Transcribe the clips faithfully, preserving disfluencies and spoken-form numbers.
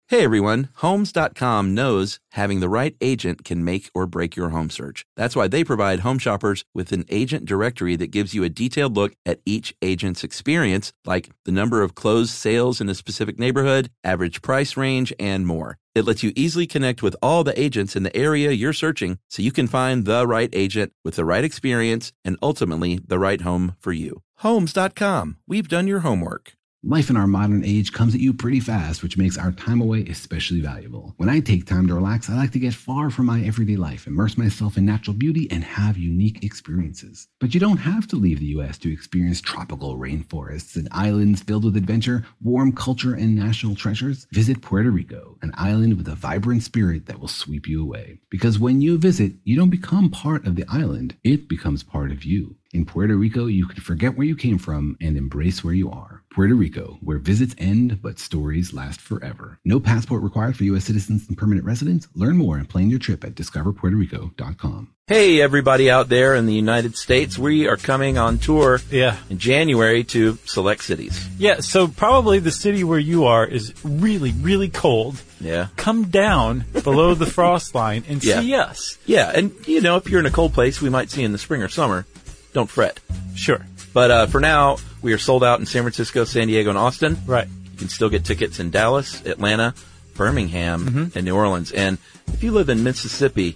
Hey everyone, Homes dot com knows having the right agent can make or break your home search. That's why they provide home shoppers with an agent directory that gives you a detailed look at each agent's experience, like the number of closed sales in a specific neighborhood, average price range, and more. It lets you easily connect with all the agents in the area you're searching so you can find the right agent with the right experience and ultimately the right home for you. Homes dot com. We've done your homework. Life in our modern age comes at you pretty fast, which makes our time away especially valuable. When I take time to relax, I like to get far from my everyday life, immerse myself in natural beauty, and have unique experiences. But you don't have to leave the U S to experience tropical rainforests and islands filled with adventure, warm culture, and national treasures. Visit Puerto Rico, an island with a vibrant spirit that will sweep you away. Because when you visit, you don't become part of the island, it becomes part of you. In Puerto Rico, you can forget where you came from and embrace where you are. Puerto Rico, where visits end, but stories last forever. No passport required for U S citizens and permanent residents. Learn more and plan your trip at discover puerto rico dot com. Hey, everybody out there in the United States. We are coming on tour yeah. in January to select cities. Yeah, so probably the city where you are is really, really cold. Yeah. Come down below the frost line and yeah. see us. Yeah, and, you know, if you're in a cold place, we might see you in the spring or summer. Don't fret. Sure. But uh, for now, we are sold out in San Francisco, San Diego, and Austin. Right. You can still get tickets in Dallas, Atlanta, Birmingham, mm-hmm. and New Orleans. And if you live in Mississippi,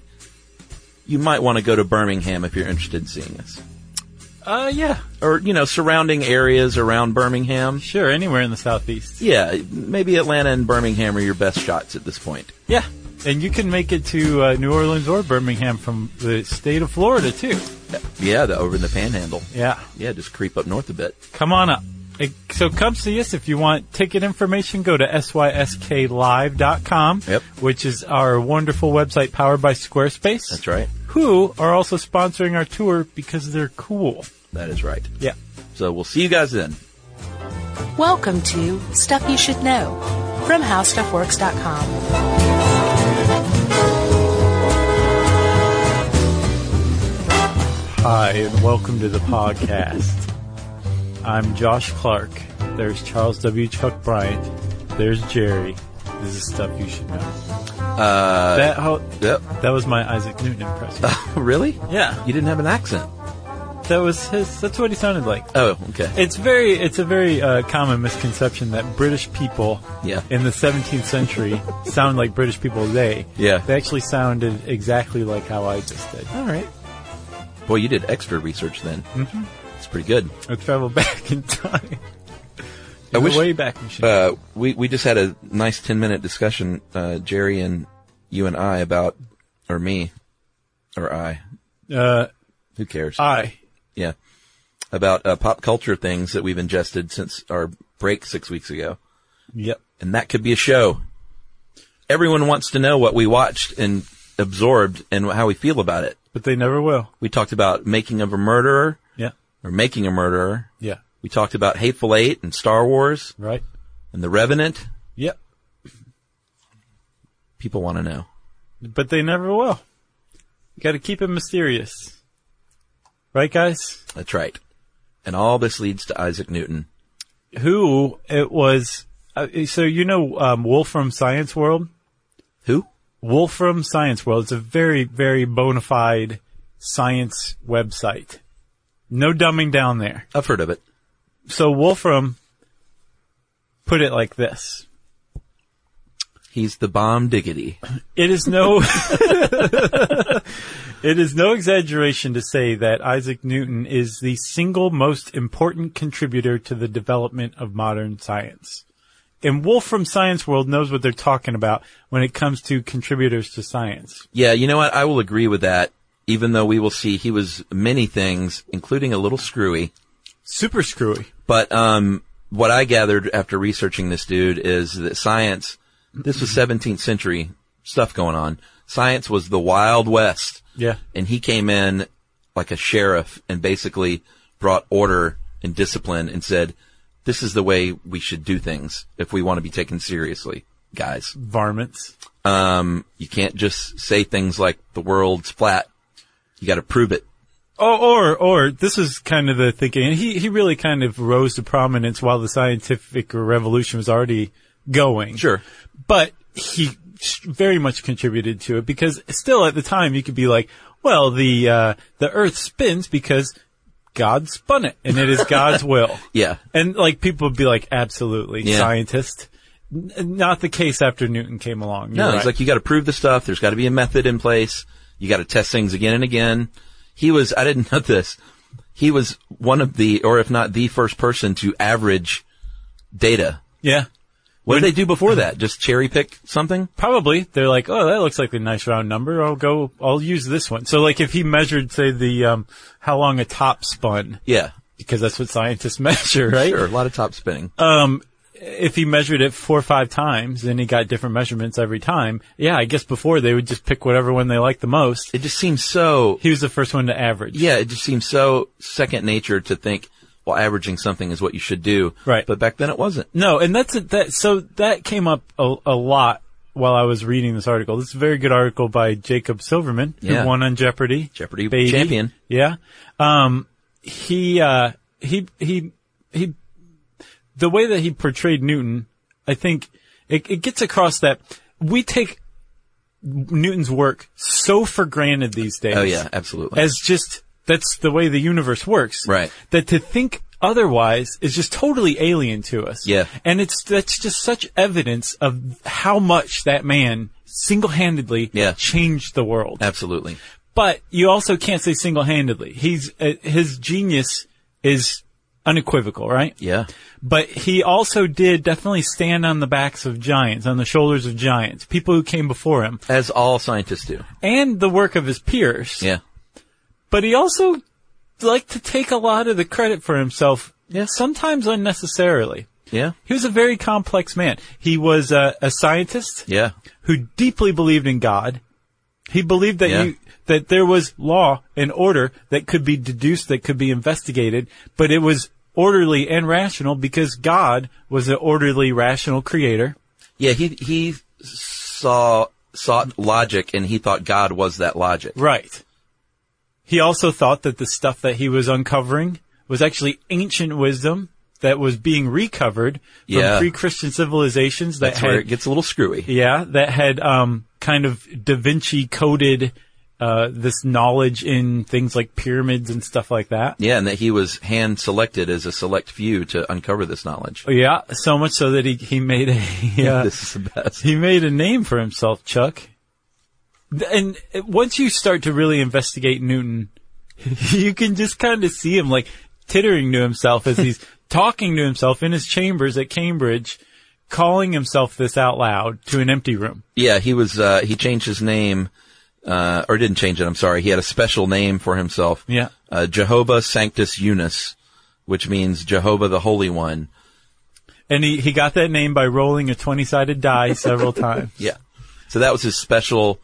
you might want to go to Birmingham if you're interested in seeing us. Uh, yeah. Or, you know, surrounding areas around Birmingham. Sure, anywhere in the southeast. Yeah, maybe Atlanta and Birmingham are your best shots at this point. Yeah. And you can make it to uh, New Orleans or Birmingham from the state of Florida, too. Yeah, the, over in the Panhandle. Yeah. Yeah, just creep up north a bit. Come on up. So come see us. If you want ticket information, go to S Y S K live dot com, yep. which is our wonderful website powered by Squarespace. That's right. Who are also sponsoring our tour because they're cool. That is right. Yeah. So we'll see you guys then. Welcome to Stuff You Should Know from how stuff works dot com. Hi, and welcome to the podcast. I'm Josh Clark. There's Charles W. Chuck Bryant. There's Jerry. This is Stuff You Should Know. Uh, that ho- yep. That was my Isaac Newton impression. Really? Yeah. You didn't have an accent. That was his. That's what he sounded like. Oh, okay. It's very. It's a very uh, common misconception that British people yeah. in the seventeenth century sound like British people today. Yeah. They actually sounded exactly like how I just did. All right. Boy, you did extra research then. Mm-hmm. It's pretty good. I traveled back in time. I wish, way back machine. Uh, we we just had a nice ten minute discussion, uh, Jerry and you and I about, or me, or I. Uh, Who cares? I. Yeah. About uh, pop culture things that we've ingested since our break six weeks ago. Yep. And that could be a show. Everyone wants to know what we watched and absorbed and how we feel about it. But they never will. We talked about Making of a Murderer. Yeah. Or Making a Murderer. Yeah. We talked about Hateful Eight and Star Wars. Right. And The Revenant. Yep. People want to know. But they never will. You got to keep it mysterious. Right, guys? That's right. And all this leads to Isaac Newton. Who it was... Uh, so you know um, Wolfram Science World? Who? Wolfram Science World. It's a very, very bona fide science website. No dumbing down there. I've heard of it. So Wolfram put it like this. He's the bomb diggity. It is no... It is no exaggeration to say that Isaac Newton is the single most important contributor to the development of modern science. And Wolfram Science World knows what they're talking about when it comes to contributors to science. Yeah, you know what? I will agree with that, even though we will see he was many things, including a little screwy. Super screwy. But um, what I gathered after researching this dude is that science, this was seventeenth century stuff going on. Science was the Wild West. Yeah. And he came in like a sheriff and basically brought order and discipline and said, this is the way we should do things if we want to be taken seriously, guys. Varmints. Um, you can't just say things like the world's flat. You got to prove it. Oh, or, or, this is kind of the thinking. And he, he really kind of rose to prominence while the scientific revolution was already going. Sure. But he very much contributed to it, because still at the time you could be like, well, the uh the Earth spins because God spun it, and it is God's will. Yeah. And like people would be like, absolutely, yeah. scientist. N- not the case after Newton came along. You're no, right. It's like you got to prove the stuff. There's got to be a method in place. You got to test things again and again. He was, I didn't know this. He was one of the, or if not the first person to average data. Yeah. What did they do before that? Just cherry pick something? Probably. They're like, oh, that looks like a nice round number. I'll go, I'll use this one. So like if he measured, say, the, um, how long a top spun. Yeah. Because that's what scientists measure, right? Sure, a lot of top spinning. Um, if he measured it four or five times, then he got different measurements every time. Yeah, I guess before they would just pick whatever one they liked the most. It just seems so... He was the first one to average. Yeah, it just seems so second nature to think, well, averaging something is what you should do. Right. But back then it wasn't. No, and that's it. That, so that came up a, a lot while I was reading this article. This is a very good article by Jacob Silverman, who Yeah. won on Jeopardy. Jeopardy Baby. champion. Yeah. Um, he, uh, he, he, he, the way that he portrayed Newton, I think it, it gets across that we take Newton's work so for granted these days. Oh yeah, absolutely. As just, that's the way the universe works. Right. That to think otherwise is just totally alien to us. Yeah. And it's, that's just such evidence of how much that man single-handedly Yeah. changed the world. Absolutely. But you also can't say single-handedly. He's, uh, his genius is unequivocal, right? Yeah. But he also did definitely stand on the backs of giants, on the shoulders of giants, people who came before him, As all scientists do. and the work of his peers. Yeah. But he also liked to take a lot of the credit for himself, Yeah. sometimes unnecessarily. Yeah. He was a very complex man. He was a, a scientist Yeah. who deeply believed in God. He believed that Yeah. you, that there was law and order that could be deduced, that could be investigated, but it was orderly and rational because God was an orderly, rational creator. Yeah, he, he saw, sought logic and he thought God was that logic. Right. He also thought that the stuff that he was uncovering was actually ancient wisdom that was being recovered from Yeah. pre-Christian civilizations that That's had, where it gets a little screwy. yeah, that had, um, kind of Da Vinci coded, uh, this knowledge in things like pyramids and stuff like that. Yeah, and that he was hand selected as a select few to uncover this knowledge. Yeah, so much so that he, he made a, uh, This is the best. he made a name for himself, Chuck. And once you start to really investigate Newton, you can just kind of see him like tittering to himself as he's talking to himself in his chambers at Cambridge, calling himself this out loud to an empty room. Yeah, he was, uh, he changed his name, uh, or didn't change it, I'm sorry. He had a special name for himself. Yeah. Uh, Jehovah Sanctus Unus, which means Jehovah the Holy One. And he, he got that name by rolling a twenty-sided die several times. Yeah. So that was his special,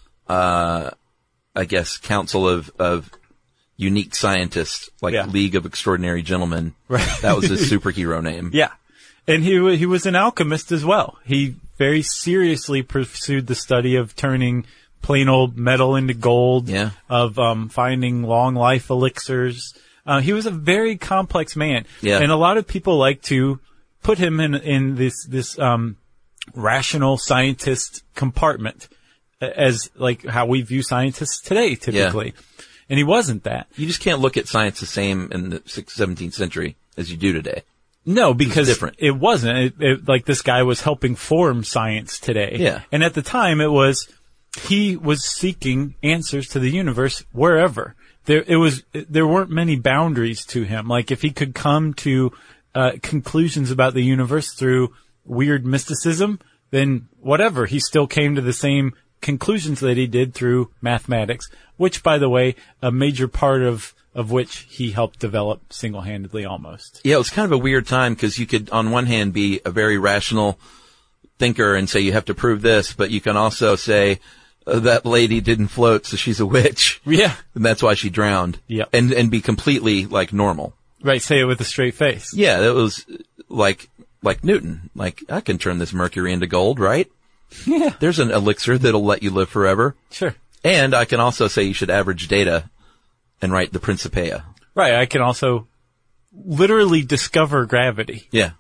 uh, I guess, council of, of unique scientists, like Yeah. League of Extraordinary Gentlemen. Right. That was his superhero name. Yeah. And he wa- he was an alchemist as well. He very seriously pursued the study of turning plain old metal into gold, Yeah. of um finding long life elixirs. Uh, he was a very complex man. Yeah. And a lot of people like to put him in in this this um rational scientist compartment as like how we view scientists today typically. And he wasn't that. You just can't look at science the same in the sixteenth, seventeenth century as you do today. No, because different. it wasn't. It, it, like this guy was helping form science today. Yeah. And at the time it was, he was seeking answers to the universe wherever. There, it was, there weren't many boundaries to him. Like if he could come to, uh, conclusions about the universe through weird mysticism, then whatever, he still came to the same conclusions that he did through mathematics, which by the way, a major part of of which he helped develop single-handedly almost. Yeah, it was kind of a weird time because you could, on one hand, be a very rational thinker and say you have to prove this, but you can also say uh, that lady didn't float, so she's a witch, Yeah. and that's why she drowned. Yep. And and be completely like normal. Right, say it with a straight face. Yeah, that was like like Newton. Like I can turn this mercury into gold, right? Yeah. There's an elixir that'll let you live forever. Sure. And I can also say you should average data and write the Principia. Right, I can also literally discover gravity. Yeah.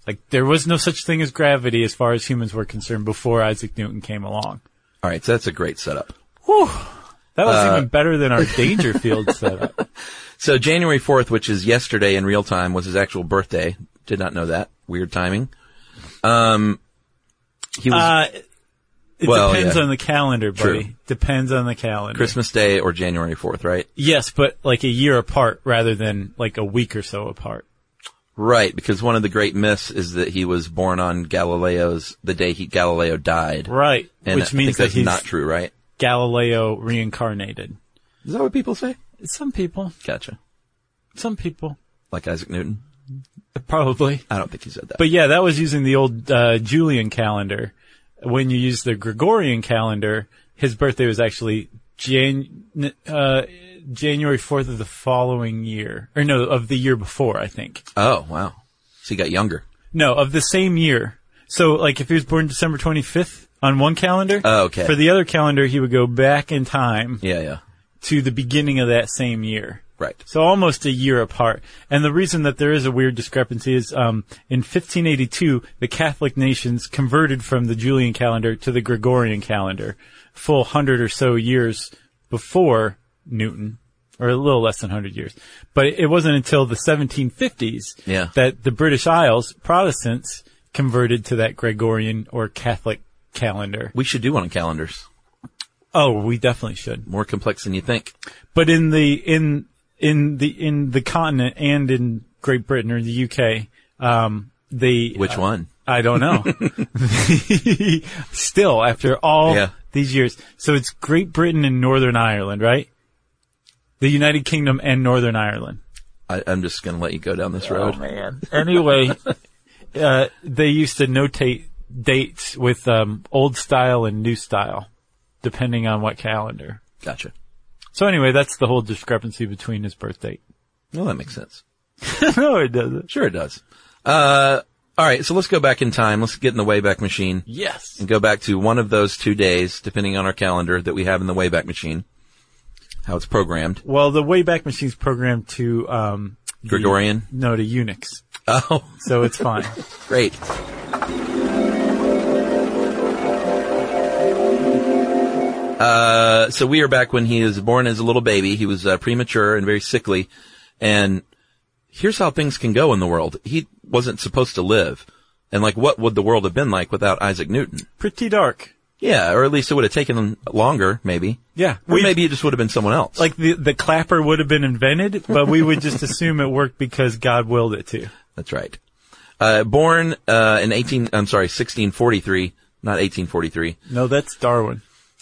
Like, there was no such thing as gravity as far as humans were concerned before Isaac Newton came along. All right, so that's a great setup. Whew. That was Uh, even better than our Dangerfield setup. So January fourth, which is yesterday in real time, was his actual birthday. Did not know that. Weird timing. Um, he was Uh, it Well, depends yeah. on the calendar, buddy. True. Depends on the calendar. Christmas Day or January fourth, right? Yes, but like a year apart rather than like a week or so apart. Right, because one of the great myths is that he was born on Galileo's, the day he, Galileo died. Right. And Which I means think that that's he's not true, right? Galileo reincarnated. Is that what people say? Some people. Gotcha. Some people. Like Isaac Newton? Probably. I don't think he said that. But yeah, that was using the old uh, Julian calendar. When you use the Gregorian calendar, his birthday was actually Jan- uh, January fourth of the following year. Or no, of the year before, I think. Oh, wow. So he got younger. No, of the same year. So, like, if he was born December twenty-fifth on one calendar, Oh, okay. for the other calendar, he would go back in time Yeah, yeah. to the beginning of that same year. Right. So almost a year apart. And the reason that there is a weird discrepancy is um, in fifteen eighty-two, the Catholic nations converted from the Julian calendar to the Gregorian calendar, full hundred or so years before Newton, or a little less than one hundred years. But it wasn't until the seventeen fifties Yeah. that the British Isles, Protestants, converted to that Gregorian or Catholic calendar. We should do one on calendars. Oh, we definitely should. More complex than you think. But in the in in the in the continent and in Great Britain or the U K, um, the Which uh, one? I don't know. Still, after all Yeah. these years, so it's Great Britain and Northern Ireland, right? The United Kingdom and Northern Ireland. I, I'm just going to let you go down this road. Oh man. Anyway, uh, they used to notate dates with um, old style and new style, depending on what calendar. Gotcha. So anyway, that's the whole discrepancy between his birth date. Well, that makes sense. No, it doesn't. Sure it does. Uh, all right, so let's go back in time. Let's get in the Wayback Machine Yes. and go back to one of those two days, depending on our calendar, that we have in the Wayback Machine, how it's programmed. Well, the Wayback Machine's programmed to um the- Gregorian? no, to Unix, Oh, so it's fine. great. Uh, so we are back when he was born as a little baby. He was uh, premature and very sickly. And here's how things can go in the world. He wasn't supposed to live. And like, what would the world have been like without Isaac Newton? Pretty dark. Yeah, or at least it would have taken longer, maybe. Yeah, Or we maybe it just would have been someone else. like the the clapper would have been invented, but we would just assume it worked because God willed it to. That's right. Uh, born, uh, in eighteen, I'm sorry, sixteen forty-three, not eighteen forty-three. No, that's Darwin.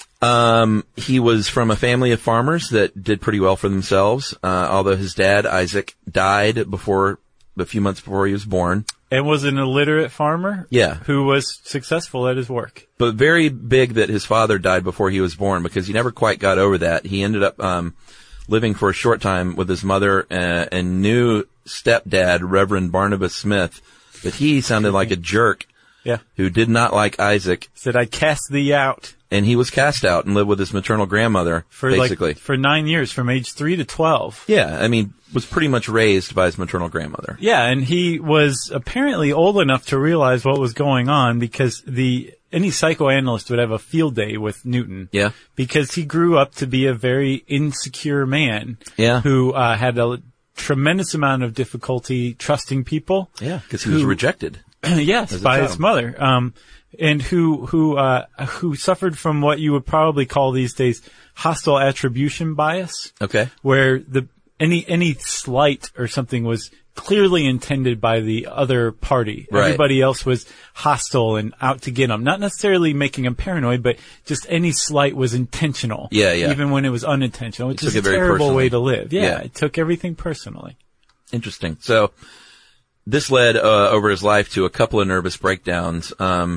Um, he was from a family of farmers that did pretty well for themselves, uh, although his dad, Isaac, died before, a few months before he was born. And was an illiterate farmer. Yeah. Who was successful at his work. But very big that his father died before he was born because he never quite got over that. He ended up, um, living for a short time with his mother uh, and new stepdad, Reverend Barnabas Smith, but he sounded like a jerk Yeah. who did not like Isaac. Said, I cast thee out. And he was cast out and lived with his maternal grandmother, For basically. like, for nine years, from age three to twelve. Yeah, I mean, was pretty much raised by his maternal grandmother. Yeah, and he was apparently old enough to realize what was going on because the any psychoanalyst would have a field day with Newton. Yeah. Because he grew up to be a very insecure man. Yeah. Who uh, had a tremendous amount of difficulty trusting people. Yeah, because he was Who- rejected. Yes, As a by child. his mother. Um, and who who uh, who suffered from what you would probably call these days hostile attribution bias. Okay. Where the any any slight or something was clearly intended by the other party. Right. Everybody else was hostile and out to get him. Not necessarily making him paranoid, but just any slight was intentional. Yeah, yeah. Even when it was unintentional, which He is took a it very terrible personally. way to live. Yeah, Yeah. it took everything personally. Interesting. So this led uh, over his life to a couple of nervous breakdowns. Um,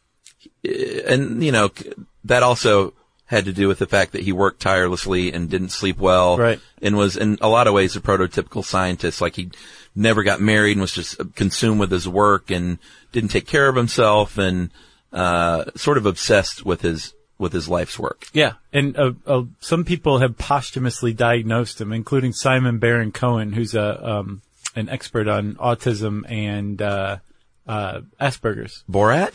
and, you know, that also had to do with the fact that he worked tirelessly and didn't sleep well. Right. And was in a lot of ways a prototypical scientist. Like he never got married and was just consumed with his work and didn't take care of himself and, uh, sort of obsessed with his, with his life's work. Yeah, and uh, uh, some people have posthumously diagnosed him, including Simon Baron Cohen, who's a um, an expert on autism and uh, uh, Asperger's. Borat?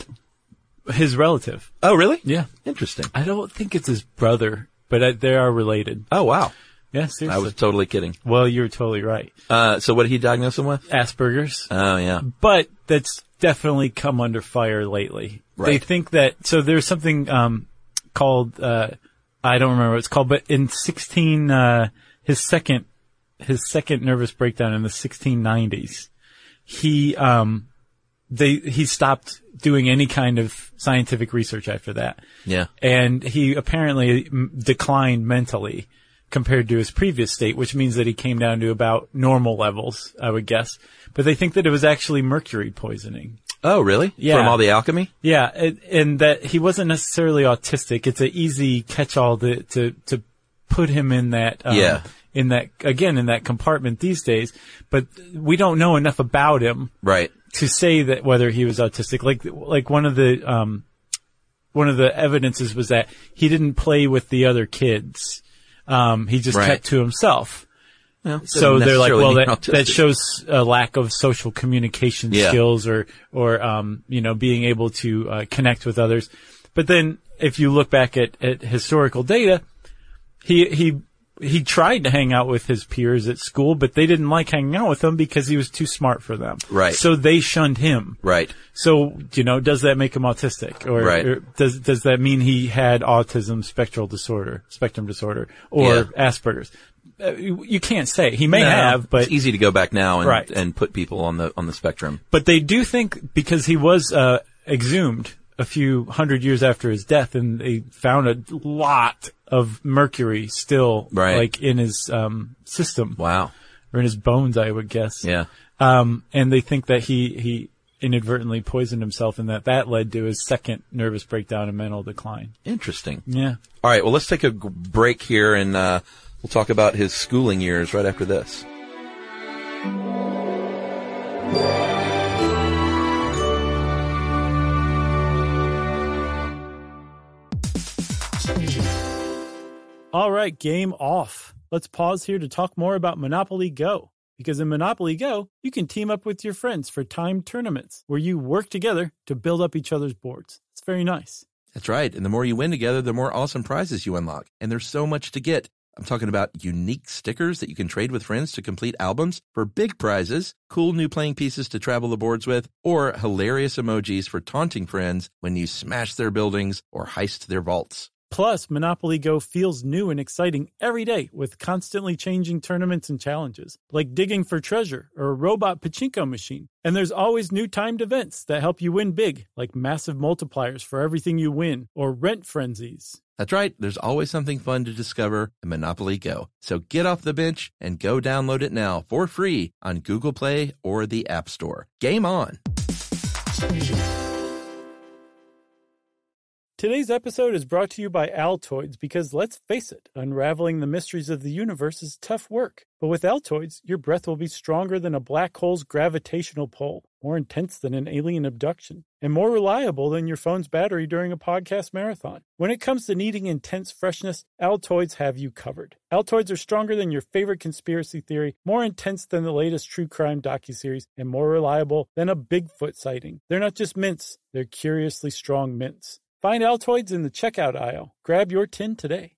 His relative. Oh, really? Yeah. Interesting. I don't think it's his brother, but uh, they are related. Oh, wow. Yeah, seriously. I was totally kidding. Well, you're totally right. Uh, so what did he diagnose him with? Asperger's. Oh, yeah. But that's definitely come under fire lately. Right. They think that, so there's something, um, called, uh, I don't remember what it's called, but in sixteen, uh, his second, his second nervous breakdown in the sixteen nineties, he, um, they, he stopped doing any kind of scientific research after that. Yeah. And he apparently m- declined mentally compared to his previous state, which means that he came down to about normal levels, I would guess. But they think that it was actually mercury poisoning. Oh, really? Yeah. From all the alchemy? Yeah, it, and that he wasn't necessarily autistic. It's an easy catch-all to, to, to put him in that, um, Yeah. in that, again, in that compartment these days. But we don't know enough about him. Right. To say that whether he was autistic. Like, like one of the, um, one of the evidences was that he didn't play with the other kids. Um, he just Right. kept to himself. Well, So they're like, well, that, autistic. that shows a lack of social communication Yeah. skills or, or, um, you know, being able to, uh, connect with others. But then if you look back at, at historical data, he, he, he tried to hang out with his peers at school, but they didn't like hanging out with him because he was too smart for them. Right. So they shunned him. Right. So, you know, does that make him autistic? Or, Right. or does, does that mean he had autism spectral disorder, spectrum disorder, or Yeah. Asperger's? Uh, you, you can't say. He may No, have, but it's easy to go back now and, Right. and put people on the, on the spectrum. But they do think because he was, uh, exhumed a few hundred years after his death and they found a lot of mercury still, Right. like in his, um, system. Wow. Or in his bones, I would guess. Yeah. Um, and they think that he, he inadvertently poisoned himself and that that led to his second nervous breakdown and mental decline. Interesting. Yeah. All right. Well, let's take a g- break here and, uh, we'll talk about his schooling years right after this. All right, game off. Let's pause here to talk more about Monopoly Go. Because in Monopoly Go, you can team up with your friends for timed tournaments where you work together to build up each other's boards. It's very nice. That's right. And the more you win together, the more awesome prizes you unlock. And there's so much to get. I'm talking about unique stickers that you can trade with friends to complete albums for big prizes, cool new playing pieces to travel the boards with, or hilarious emojis for taunting friends when you smash their buildings or heist their vaults. Plus, Monopoly Go feels new and exciting every day with constantly changing tournaments and challenges, like digging for treasure or a robot pachinko machine. And there's always new timed events that help you win big, like massive multipliers for everything you win or rent frenzies. That's right. There's always something fun to discover in Monopoly Go. So get off the bench and go download it now for free on Google Play or the App Store. Game on. Today's episode is brought to you by Altoids because, let's face it, unraveling the mysteries of the universe is tough work. But with Altoids, your breath will be stronger than a black hole's gravitational pull, more intense than an alien abduction, and more reliable than your phone's battery during a podcast marathon. When it comes to needing intense freshness, Altoids have you covered. Altoids are stronger than your favorite conspiracy theory, more intense than the latest true crime docuseries, and more reliable than a Bigfoot sighting. They're not just mints, they're curiously strong mints. Find Altoids in the checkout aisle. Grab your tin today.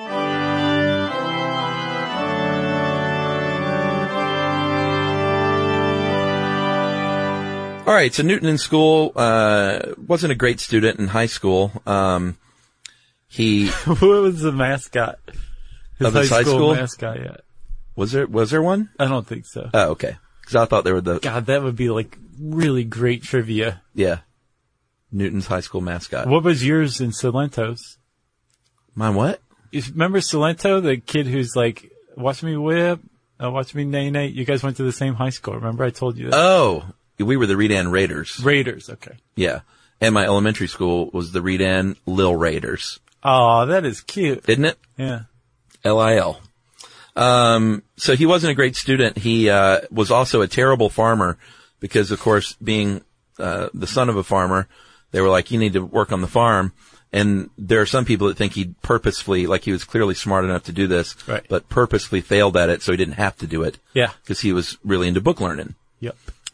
All right, so Newton in school uh wasn't a great student in high school. Um he What was the mascot? His Of his high school? mascot yet? was there was there one? I don't think so. Oh, okay. Cuz I thought they were the God, that would be like really great trivia. yeah. Newton's high school mascot. What was yours in Silento's? Mine what? You remember Silento, the kid who's like, watch me whip, uh, watch me nay nay? You guys went to the same high school. Remember I told you that? Oh, we were the Redan Raiders. Raiders, okay. Yeah. And my elementary school was the Redan Lil Raiders. Oh, that is cute. Isn't it? Yeah. L I L. Um, so he wasn't a great student. He, uh, was also a terrible farmer because, of course, being, uh, the son of a farmer, they were like, you need to work on the farm. And there are some people that think he purposefully, like he was clearly smart enough to do this, Right. but purposefully failed at it so he didn't have to do it. Yeah. Because he was really into book learning. Yep.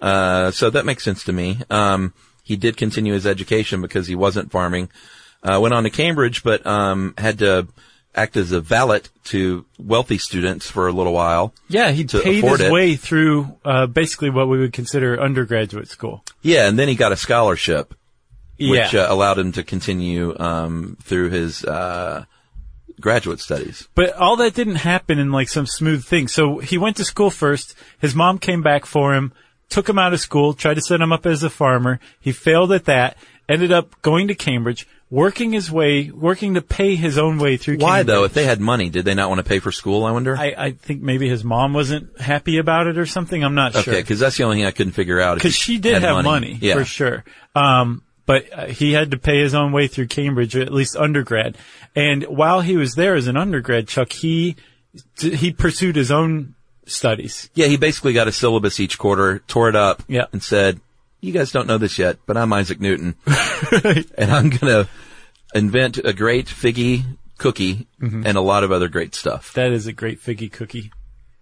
Uh, so that makes sense to me. Um, he did continue his education because he wasn't farming. Uh, went on to Cambridge, but, um, had to act as a valet to wealthy students for a little while. Yeah, he paid his it. way through, uh, basically what we would consider undergraduate school. Yeah, and then he got a scholarship, which yeah. uh, allowed him to continue, um, through his, uh, graduate studies. But all that didn't happen in like some smooth thing. So he went to school first. His mom came back for him, took him out of school, tried to set him up as a farmer. He failed at that, ended up going to Cambridge, working his way, working to pay his own way through Cambridge. Why though? If they had money, did they not want to pay for school, I wonder? I, I think maybe his mom wasn't happy about it or something. I'm not okay, sure. Okay, because that's the only thing I couldn't figure out. Because she did have money, money yeah. for sure. Um, but uh, he had to pay his own way through Cambridge, or at least undergrad. And while he was there as an undergrad, Chuck, he he pursued his own studies. Yeah, he basically got a syllabus each quarter, tore it up, yeah. and said, you guys don't know this yet, but I'm Isaac Newton. And I'm going to invent a great figgy cookie mm-hmm. and a lot of other great stuff. That is a great figgy cookie.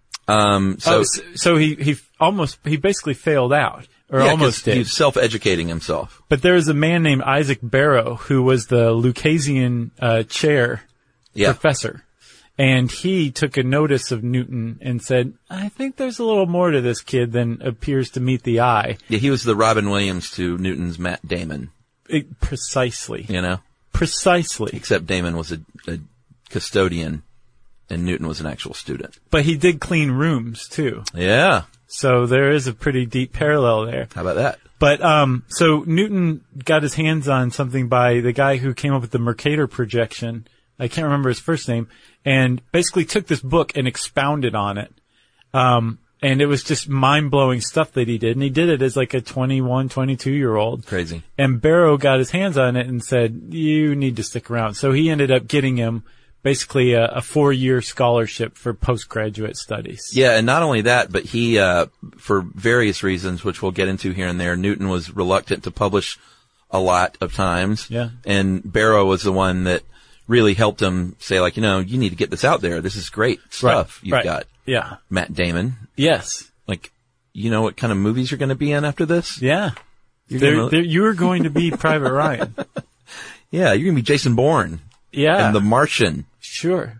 Um, so, oh, so, so he, he almost, he basically failed out. Or yeah, almost did. He's self-educating himself. But there was a man named Isaac Barrow who was the Lucasian uh, chair yeah. professor. And he took a notice of Newton and said, I think there's a little more to this kid than appears to meet the eye. Yeah, he was the Robin Williams to Newton's Matt Damon. It, precisely. You know? Precisely. Except Damon was a, a custodian and Newton was an actual student. But he did clean rooms, too. Yeah. So there is a pretty deep parallel there. How about that? But, um, so Newton got his hands on something by the guy who came up with the Mercator projection. I can't remember his first name, and basically took this book and expounded on it. Um, and it was just mind-blowing stuff that he did. And he did it as like a twenty-one, twenty-two year old. Crazy. And Barrow got his hands on it and said, you need to stick around. So he ended up getting him basically a, a four-year scholarship for postgraduate studies. Yeah, and not only that, but he, uh, for various reasons, which we'll get into here and there, Newton was reluctant to publish a lot of times. Yeah. And Barrow was the one that really helped him say, like, you know, you need to get this out there. This is great stuff right, you've right. got. Yeah. Matt Damon. Yes. Like, you know what kind of movies you're going to be in after this? Yeah. You're they're, gonna... they're, you're going to be Private Ryan. Yeah, you're going to be Jason Bourne. Yeah. And The Martian. Sure.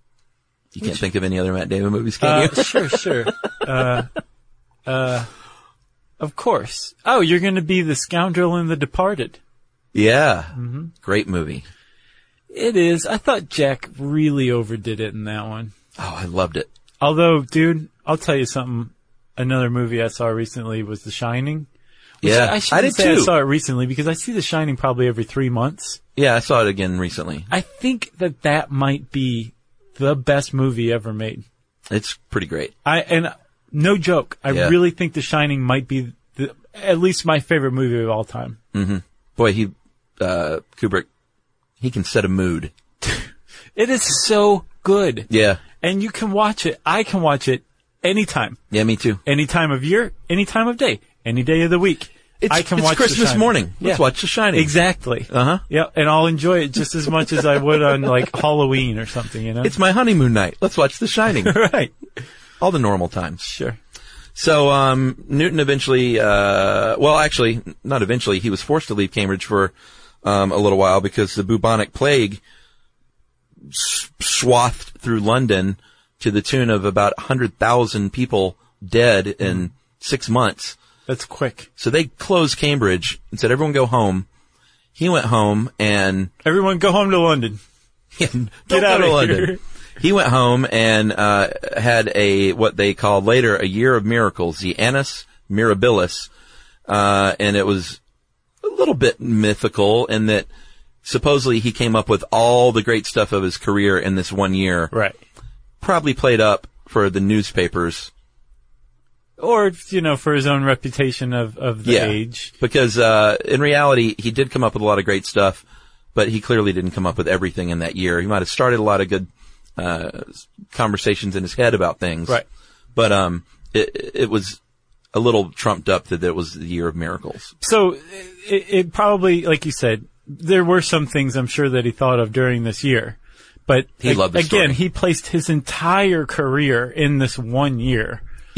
You can't Which... think of any other Matt Damon movies, can uh, you? Sure, sure. uh, uh, of course. Oh, you're going to be the scoundrel in The Departed. Yeah. Mm-hmm. Great movie. It is. I thought Jack really overdid it in that one. Oh, I loved it. Although, dude, I'll tell you something. Another movie I saw recently was The Shining. Yeah, I, I, I did say too. I saw it recently because I see The Shining probably every three months. Yeah, I saw it again recently. I think that that might be the best movie ever made. It's pretty great. I and no joke, I yeah. really think The Shining might be the, at least my favorite movie of all time. Mm-hmm. Boy, he uh Kubrick, he can set a mood. It is so good. Yeah. And you can watch it. I can watch it anytime. Yeah, me too. Any time of year, any time of day, any day of the week. It's, I can it's watch Christmas The Shining. morning. Let's yeah. watch The Shining. Exactly. Uh-huh. Yeah, and I'll enjoy it just as much as I would on, like, Halloween or something, you know? It's my honeymoon night. Let's watch The Shining. Right. All the normal times. Sure. So, um, Newton eventually, uh, well, actually, not eventually, he was forced to leave Cambridge for, um, a little while because the bubonic plague swathed through London to the tune of about one hundred thousand people dead in six months. That's quick. So they closed Cambridge and said, everyone go home. He went home and... Everyone go home to London. Yeah, Get out of London. Here. He went home and uh had a, what they called later, a year of miracles, the Annus Mirabilis. Uh and it was a little bit mythical in that supposedly he came up with all the great stuff of his career in this one year. Right. Probably played up for the newspapers. Or, you know, for his own reputation of, of the yeah, age. Because, uh, in reality, he did come up with a lot of great stuff, but he clearly didn't come up with everything in that year. He might have started a lot of good, uh, conversations in his head about things. Right. But, um, it, it was a little trumped up that it was the year of miracles. So, it, it probably, like you said, there were some things I'm sure that he thought of during this year. But, he loved the again, story. He placed his entire career in this one year. Yeah.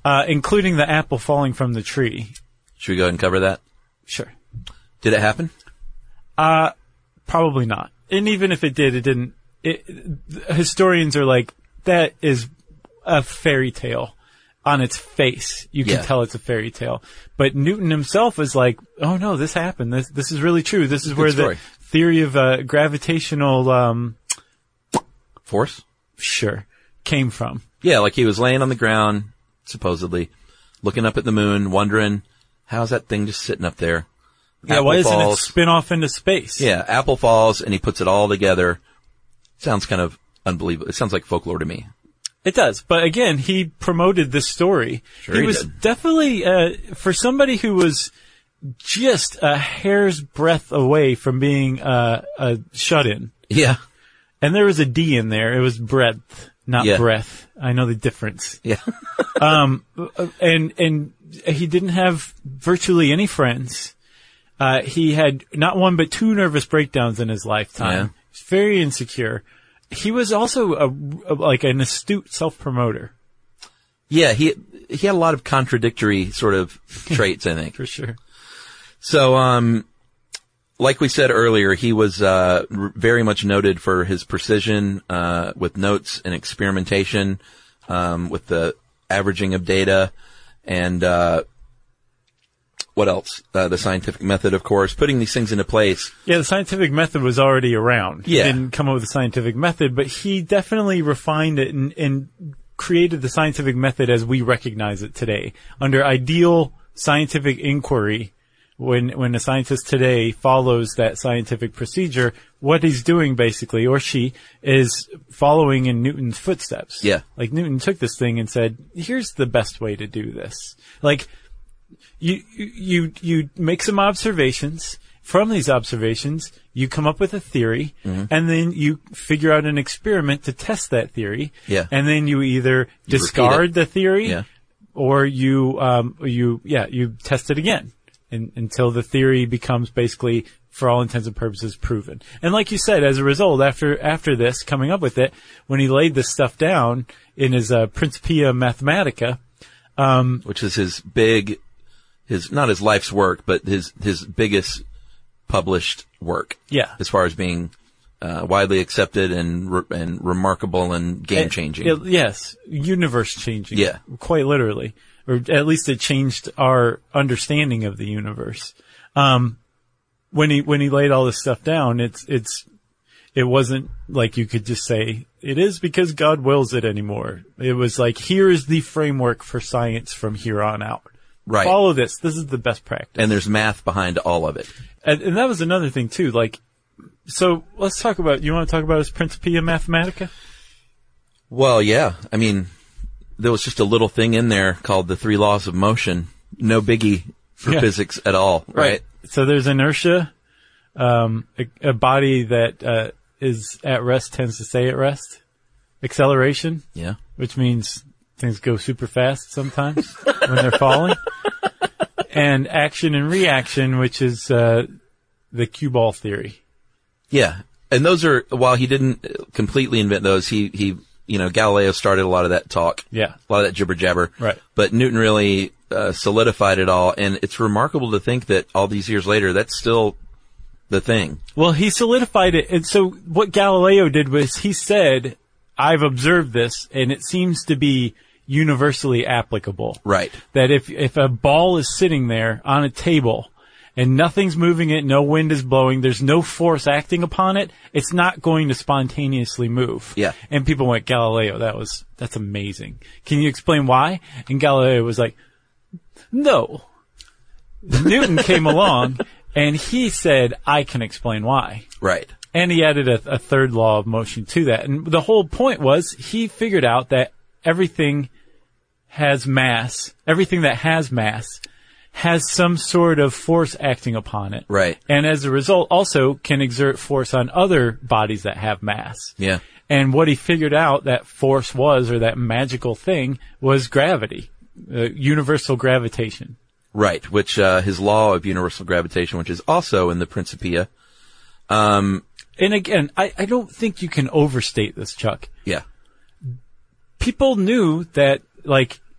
uh, including the apple falling from the tree. Should we go ahead and cover that? Sure. Did it happen? Uh, probably not. And even if it did, it didn't. It, historians are like, that is a fairy tale on its face. You can Yeah. tell it's a fairy tale. But Newton himself was like, oh no, this happened. This this is really true. This is Good where story. the theory of uh, gravitational, um, Force? sure, came from. Yeah, like he was laying on the ground, supposedly, looking up at the moon, wondering, how's that thing just sitting up there? Yeah, Apple why doesn't falls. it spin off into space? Yeah, apple falls, and he puts it all together. Sounds kind of unbelievable. It sounds like folklore to me. It does. But again, he promoted this story. Sure he he was did. definitely, uh, for somebody who was just a hair's breadth away from being uh, a shut-in. Yeah. And there was a D in there. It was breadth, not Yeah. breath. I know the difference. Yeah. Um, and, and he didn't have virtually any friends. Uh, he had not one but two nervous breakdowns in his lifetime. Yeah. He's very insecure. He was also a, a, like an astute self-promoter. Yeah, he he had a lot of contradictory sort of traits, I think. For sure. So, um, like we said earlier, he was uh, r- very much noted for his precision uh, with notes and experimentation, um, with the averaging of data, and uh, what else? Uh, the scientific method, of course, putting these things into place. Yeah, the scientific method was already around. Yeah. He didn't come up with the scientific method, but he definitely refined it and, and created the scientific method as we recognize it today. Under ideal scientific inquiry, when when a scientist today follows that scientific procedure, what he's doing basically, or she, is following in Newton's footsteps. Yeah. Like Newton took this thing and said, here's the best way to do this. Like, You, you, you make some observations. From these observations, you come up with a theory, Mm-hmm. and then you figure out an experiment to test that theory. Yeah. And then you either You discard repeat it. the theory, Yeah. or you, um, you, yeah, you test it again in, until the theory becomes basically, for all intents and purposes, proven. And like you said, as a result, after, after this, coming up with it, when he laid this stuff down in his, uh, Principia Mathematica, Which is his big, his, not his life's work, but his, his biggest published work. yeah. As far as being, uh, widely accepted and, re- and remarkable and game changing. It- it- yes, universe changing. Yeah. Quite literally. Or at least it changed our understanding of the universe. Um, when he, when he laid all this stuff down, it's, it's, it wasn't like you could just say, it is because God wills it anymore. It was like, here is the framework for science from here on out. Right. Follow this. This is the best practice. And there's math behind all of it. And, and that was another thing too. Like, so let's talk about, you want to talk about his Principia Mathematica? Well, yeah. I mean, there was just a little thing in there called the three laws of motion. No biggie for Yeah. physics at all, right? So there's inertia. Um, a, a body that uh, is at rest tends to stay at rest. Acceleration, Yeah. which means things go super fast sometimes when they're falling. And action and reaction, which is uh, the cue ball theory. Yeah. And those are, while he didn't completely invent those, he, he, you know, Galileo started a lot of that talk. Yeah. A lot of that jibber jabber. Right. But Newton really uh, solidified it all. And it's remarkable to think that all these years later, that's still the thing. Well, he solidified it. And so what Galileo did was he said, I've observed this, and it seems to be universally applicable. Right. That if, if a ball is sitting there on a table and nothing's moving it, no wind is blowing, there's no force acting upon it, it's not going to spontaneously move. Yeah. And people went, Galileo, that was, that's amazing. Can you explain why? And Galileo was like, no. Newton came along and he said, I can explain why. Right. And he added a, a third law of motion to that. And the whole point was he figured out that everything has mass, everything that has mass has some sort of force acting upon it. Right. And as a result also can exert force on other bodies that have mass. Yeah. And what he figured out that force was, or that magical thing, was gravity, uh, universal gravitation. Right. Which, uh, his law of universal gravitation, which is also in the Principia. Um, And again, I, I don't think you can overstate this, Chuck. yeah. People knew that, like,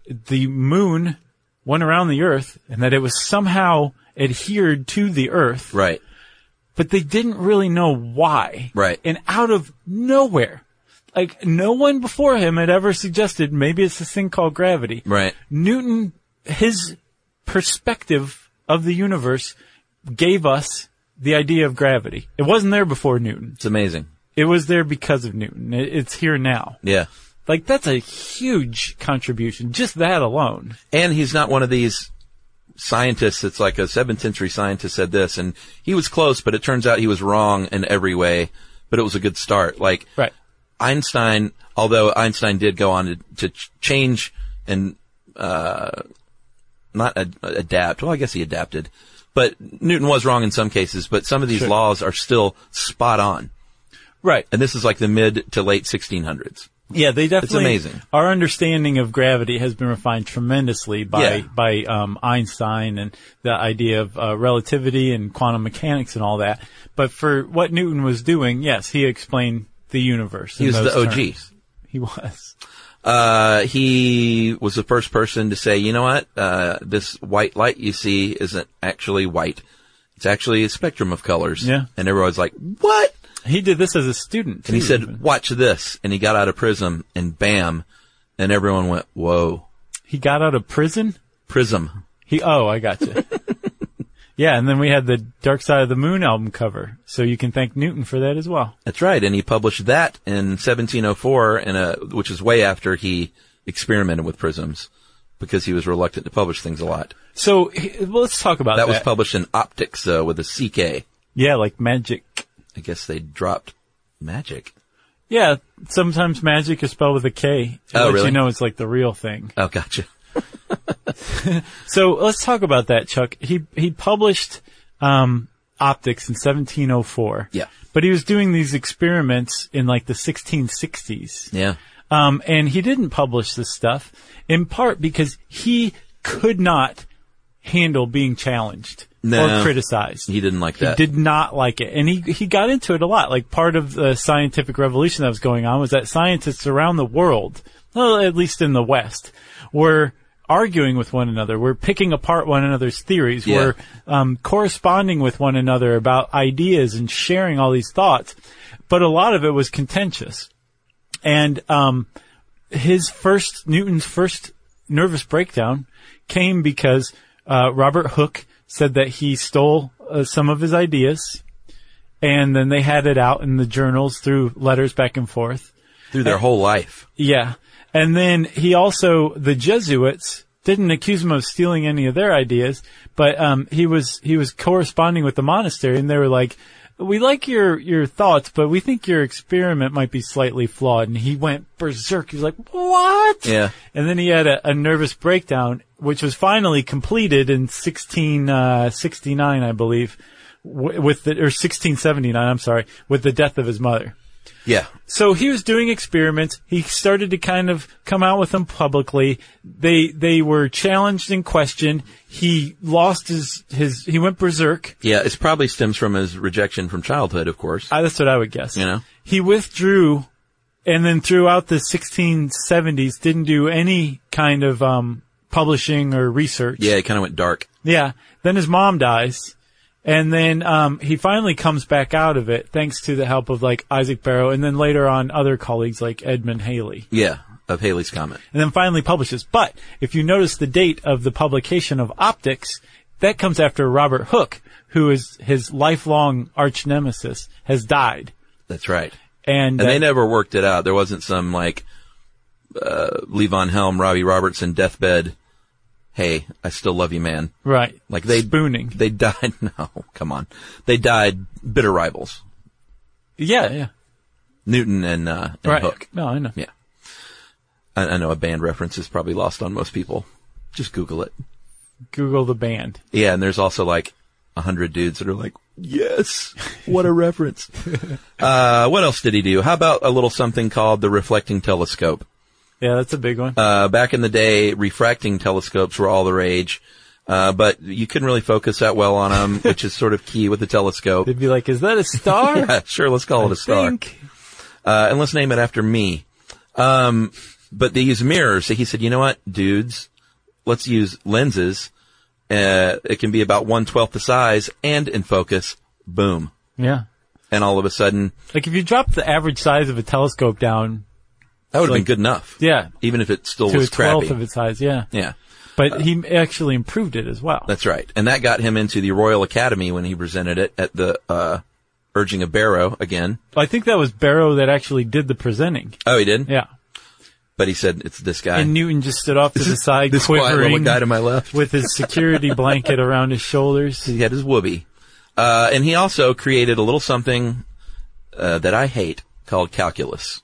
the moon went around the Earth and that it was somehow adhered to the Earth. Right. But they didn't really know why. Right. And out of nowhere, like no one before him had ever suggested maybe it's this thing called gravity. Right. Newton, his perspective of the universe gave us the idea of gravity. It wasn't there before Newton. It's amazing. It was there because of Newton. It's here now. Yeah. Like, that's a huge contribution, just that alone. And he's not one of these scientists that's like a seventh century scientist said this, and he was close, but it turns out he was wrong in every way, but it was a good start. Like, right. Einstein, although Einstein did go on to, to ch- change and, uh, not ad- adapt. Well, I guess he adapted. But Newton was wrong in some cases, but some of these Sure. laws are still spot on. Right. And this is like the mid to late sixteen hundreds. Yeah, they definitely. It's amazing. Our understanding of gravity has been refined tremendously by Yeah. by um, Einstein and the idea of uh, relativity and quantum mechanics and all that. But for what Newton was doing, yes, he explained the universe. He in was those the O G. terms. He was. Uh, he was the first person to say, you know what, uh, this white light you see isn't actually white. It's actually a spectrum of colors. Yeah. And everyone's like, what? He did this as a student, too. And he said, even. watch this. And he got out of prism and bam. And everyone went, whoa. He got out of prison? Prism. He, oh, I got you. Yeah, and then we had the Dark Side of the Moon album cover. So you can thank Newton for that as well. That's right. And he published that in seventeen oh four, in a, which is way after he experimented with prisms because he was reluctant to publish things a lot. So he- well, let's talk about that. That was published in Optics, uh, with a C K. Yeah, like magic. I guess they dropped magic. Yeah, sometimes magic is spelled with a K. It Oh, lets really? you know it's like the real thing. Oh, gotcha. So let's talk about that, Chuck. He he published um, Optics in seventeen oh four. Yeah. But he was doing these experiments in like the sixteen sixties. Yeah. Um, and he didn't publish this stuff in part because he could not handle being challenged No. or criticized. He didn't like He that. did not like it. And he, he got into it a lot. Like part of the scientific revolution that was going on was that scientists around the world, well, at least in the West, were arguing with one another. We're picking apart one another's theories. Yeah. We're um, corresponding with one another about ideas and sharing all these thoughts. But a lot of it was contentious. And um, his first, Newton's first nervous breakdown came because uh, Robert Hooke said that he stole uh, some of his ideas, and then they had it out in the journals through letters back and forth. Through their whole life. Yeah. And then he also, the Jesuits didn't accuse him of stealing any of their ideas, but um he was he was corresponding with the monastery, and they were like, we like your your thoughts, but we think your experiment might be slightly flawed. And he went berserk. He was like, what? Yeah. And then he had a, a nervous breakdown, which was finally completed in sixteen sixty-nine, I believe, w- with the, or sixteen seventy-nine, I'm sorry, with the death of his mother. Yeah. So he was doing experiments. He started to kind of come out with them publicly. They they were challenged and questioned. He lost his his. He went berserk. Yeah, it probably stems from his rejection from childhood, of course. I, that's what I would guess. You know? He withdrew, and then throughout the sixteen seventies, didn't do any kind of um publishing or research. Yeah, it kind of went dark. Yeah. Then his mom dies. And then um he finally comes back out of it thanks to the help of like Isaac Barrow, and then later on other colleagues like Edmund Halley. Yeah, of Halley's Comet. And then finally publishes. But if you notice the date of the publication of Optics, that comes after Robert Hooke, who is his lifelong arch nemesis, has died. That's right. And, And uh, they never worked it out. There wasn't some like uh Lee Von Helm, Robbie Robertson deathbed. Hey, I still love you, man. right, Like they spooning. They died. No, come on. They died bitter rivals. Yeah, yeah, Newton and uh, and right. Hooke. No, I know. Yeah. I, I know a band reference is probably lost on most people. Just Google it. Google the band. Yeah, and there's also like a hundred dudes that are like, yes, what a reference. Uh, what else did he do? How about a little something called the reflecting telescope? Yeah, that's a big one. Uh, back in the day, refracting telescopes were all the rage. Uh, but you couldn't really focus that well on them, which is sort of key with the telescope. They'd be like, "Is that a star?" Yeah, sure, let's call it I a star. think. Uh, and let's name it after me. Um, but they use mirrors. So he said, you know what, dudes, let's use lenses. Uh, it can be about one twelfth the size and in focus. Boom. Yeah. And all of a sudden, like if you drop the average size of a telescope down, that would have like, been good enough. Yeah. Even if it still to was a twelfth crappy. of its size. Yeah. Yeah. But uh, he actually improved it as well. That's right. And that got him into the Royal Academy when he presented it at the, uh, urging of Barrow again. I think that was Barrow that actually did the presenting. Oh, he did? Yeah. But he said, it's this guy. And Newton just stood off to the side, this quiet little quivering guy to my left. with his security blanket around his shoulders. He had his whoopee. Uh, and he also created a little something, uh, that I hate called calculus.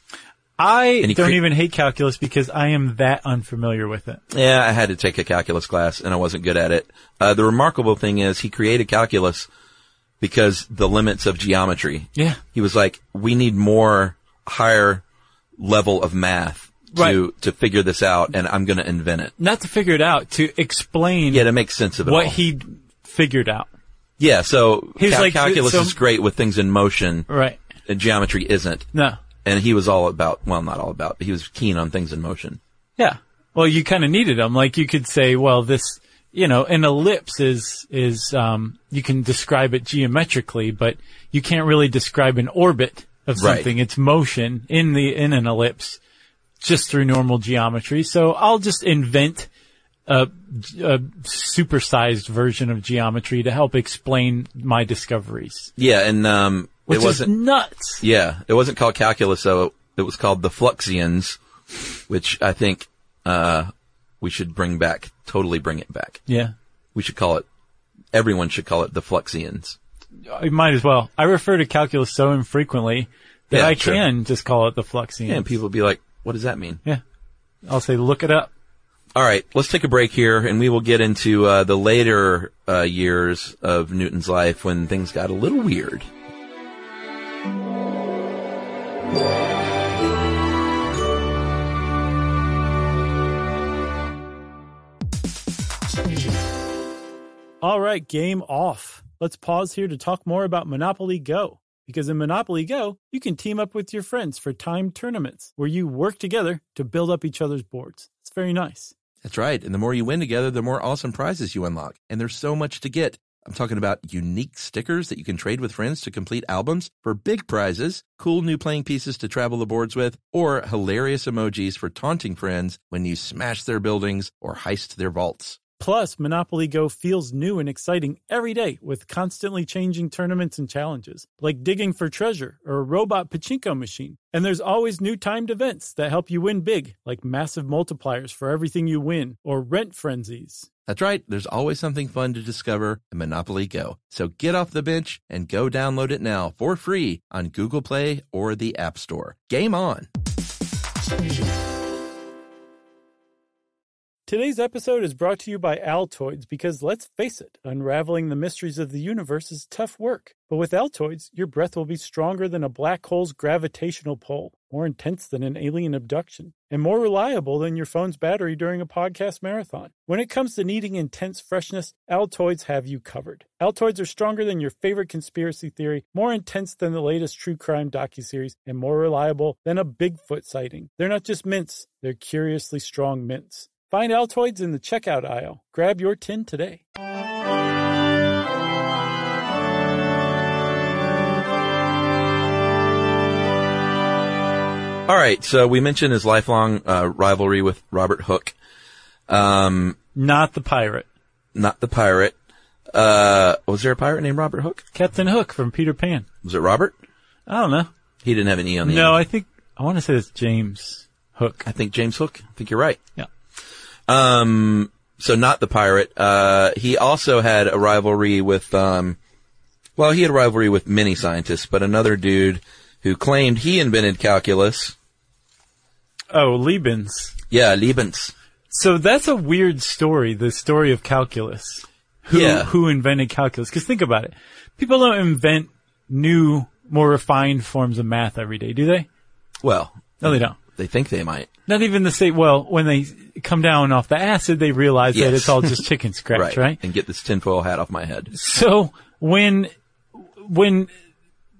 I don't cre- even hate calculus because I am that unfamiliar with it. Yeah, I had to take a calculus class and I wasn't good at it. Uh, the remarkable thing is he created calculus because the limits of geometry. Yeah. He was like, we need more higher level of math to, Right. to figure this out, and I'm going to invent it. Not to figure it out, to explain Yeah, to make sense of it what all. he figured out. Yeah, so He's cal- like- calculus so- is great with things in motion, Right. and geometry isn't. No. And he was all about, well, not all about, but he was keen on things in motion. Yeah. Well, you kind of needed them. Like you could say, well, this, you know, an ellipse is, is, um, you can describe it geometrically, but you can't really describe an orbit of Right. something. It's motion in the, in an ellipse just through normal geometry. So I'll just invent a, a supersized version of geometry to help explain my discoveries. Yeah, and, um, Which it wasn't, is nuts. yeah, it wasn't called calculus, though. It was called the Fluxions, which I think, uh, we should bring back, totally bring it back. Yeah. We should call it, everyone should call it the Fluxions. You might as well. I refer to calculus so infrequently that Yeah, I sure. can just call it the Fluxions. Yeah, and people will be like, what does that mean? Yeah. I'll say, look it up. All right, let's take a break here, and we will get into uh, the later uh, years of Newton's life when things got a little weird. All right, game off. Let's pause here to talk more about Monopoly Go. Because in Monopoly Go, you can team up with your friends for timed tournaments where you work together to build up each other's boards. It's very nice. That's right, and the more you win together, the more awesome prizes you unlock. And there's so much to get. I'm talking about unique stickers that you can trade with friends to complete albums for big prizes, cool new playing pieces to travel the boards with, or hilarious emojis for taunting friends when you smash their buildings or heist their vaults. Plus, Monopoly Go feels new and exciting every day with constantly changing tournaments and challenges, like digging for treasure or a robot pachinko machine. And there's always new timed events that help you win big, like massive multipliers for everything you win or rent frenzies. That's right, there's always something fun to discover in Monopoly Go. So get off the bench and go download it now for free on Google Play or the App Store. Game on! Today's episode is brought to you by Altoids because, let's face it, unraveling the mysteries of the universe is tough work. But with Altoids, your breath will be stronger than a black hole's gravitational pull, more intense than an alien abduction, and more reliable than your phone's battery during a podcast marathon. When it comes to needing intense freshness, Altoids have you covered. Altoids are stronger than your favorite conspiracy theory, more intense than the latest true crime docuseries, and more reliable than a Bigfoot sighting. They're not just mints, they're curiously strong mints. Find Altoids in the checkout aisle. Grab your tin today. All right, so we mentioned his lifelong uh, rivalry with Robert Hooke. Um, Not the pirate. not the pirate. Uh, was there a pirate named Robert Hooke? Captain Hook from Peter Pan. Was it Robert? I don't know. He didn't have an E on the No, end. I think, I want to say it's James Hook. I think James Hook. I think you're right. Yeah. Um, so not the pirate. Uh, he also had a rivalry with, um, well, he had a rivalry with many scientists, but another dude who claimed he invented calculus. Oh, Leibniz. Yeah, Leibniz. So that's a weird story, the story of calculus. Who, Yeah. who invented calculus? Because think about it. People don't invent new, more refined forms of math every day, do they? Well, No, they don't. they think they might. Not even the same, well, when they come down off the acid, they realize that Yes. it's all just chicken scratch, Right. right? And get this tinfoil hat off my head. So when, when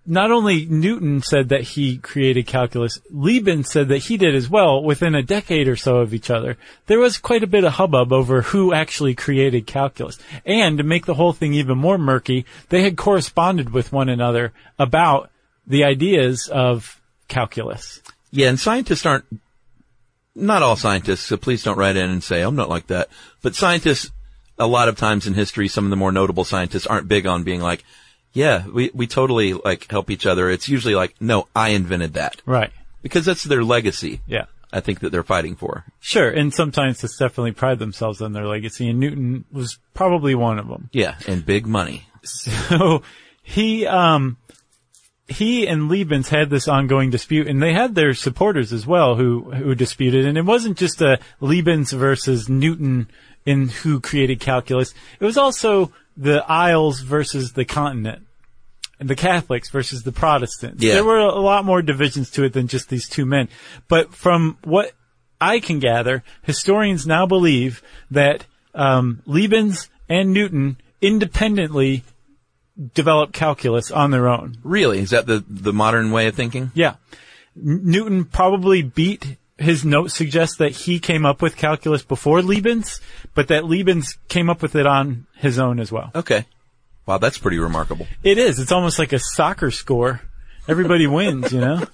not only Newton said that he created calculus, Leibniz said that he did as well within a decade or so of each other. There was quite a bit of hubbub over who actually created calculus. And to make the whole thing even more murky, they had corresponded with one another about the ideas of calculus. Yeah, and scientists aren't, not all scientists, so please don't write in and say, I'm not like that. But scientists, a lot of times in history, some of the more notable scientists aren't big on being like, yeah, we, we totally, like, help each other. It's usually like, no, I invented that. Right. Because that's their legacy. Yeah. I think that they're fighting for. Sure, and some scientists definitely pride themselves on their legacy, and Newton was probably one of them. Yeah, and big money. So, he, um, he and Leibniz had this ongoing dispute, and they had their supporters as well who, who disputed, and it wasn't just a Leibniz versus Newton in who created calculus. It was also the Isles versus the continent, and the Catholics versus the Protestants. Yeah. There were a lot more divisions to it than just these two men. But from what I can gather, historians now believe that um, Leibniz and Newton independently developed calculus on their own. Really? Is that the, the modern way of thinking? Yeah. N- Newton probably beat, his note suggests that he came up with calculus before Leibniz, but that Leibniz came up with it on his own as well. Okay. Wow, that's pretty remarkable. It is. It's almost like a soccer score. Everybody wins, you know?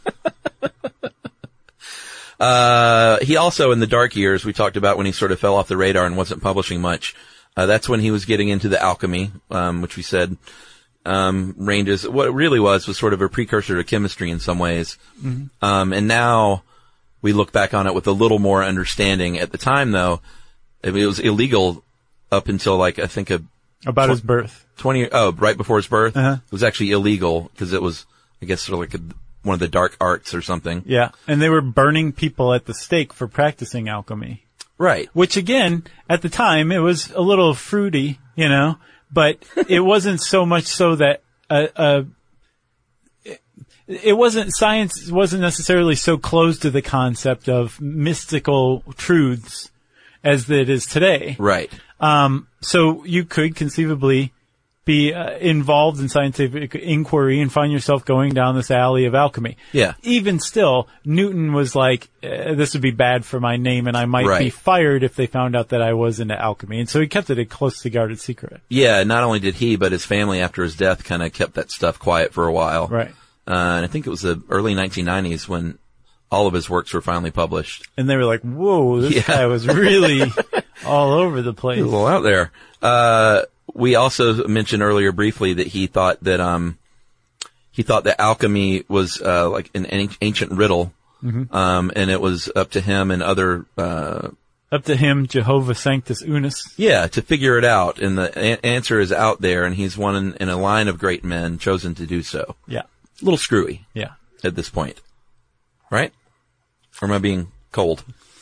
Uh, he also, in the dark years, we talked about when he sort of fell off the radar and wasn't publishing much, uh, that's when he was getting into the alchemy, um, which we said, um, ranges, what it really was, was sort of a precursor to chemistry in some ways. Mm-hmm. Um, and now we look back on it with a little more understanding. At the time, though, it was illegal up until, like, I think a About tw- his birth. twenty, oh, right before his birth? Uh-huh. It was actually illegal because it was, I guess, sort of like a, one of the dark arts or something. Yeah. And they were burning people at the stake for practicing alchemy. Right. Which, again, at the time, it was a little fruity, you know, but it wasn't so much so that, uh, uh, it, it wasn't, science wasn't necessarily so close to the concept of mystical truths as it is today. Right. Um, so you could conceivably be uh, involved in scientific inquiry and find yourself going down this alley of alchemy. Yeah. Even still, Newton was like, uh, this would be bad for my name and I might right. be fired if they found out that I was into alchemy. And so he kept it a closely guarded secret. Yeah, not only did he, but his family after his death kind of kept that stuff quiet for a while. Right. Uh, and I think it was the early nineteen nineties when all of his works were finally published. And they were like, whoa, this yeah. guy was really all over the place. A little out there. Uh, we also mentioned earlier briefly that he thought that, um, he thought that alchemy was, uh, like an ancient riddle. Mm-hmm. Um, and it was up to him and other, uh, up to him, Jehovah Sanctus Unus. Yeah, to figure it out. And the a- answer is out there, and he's one in, in a line of great men chosen to do so. Yeah. A little screwy. Yeah. At this point. Right? Or am I being cold?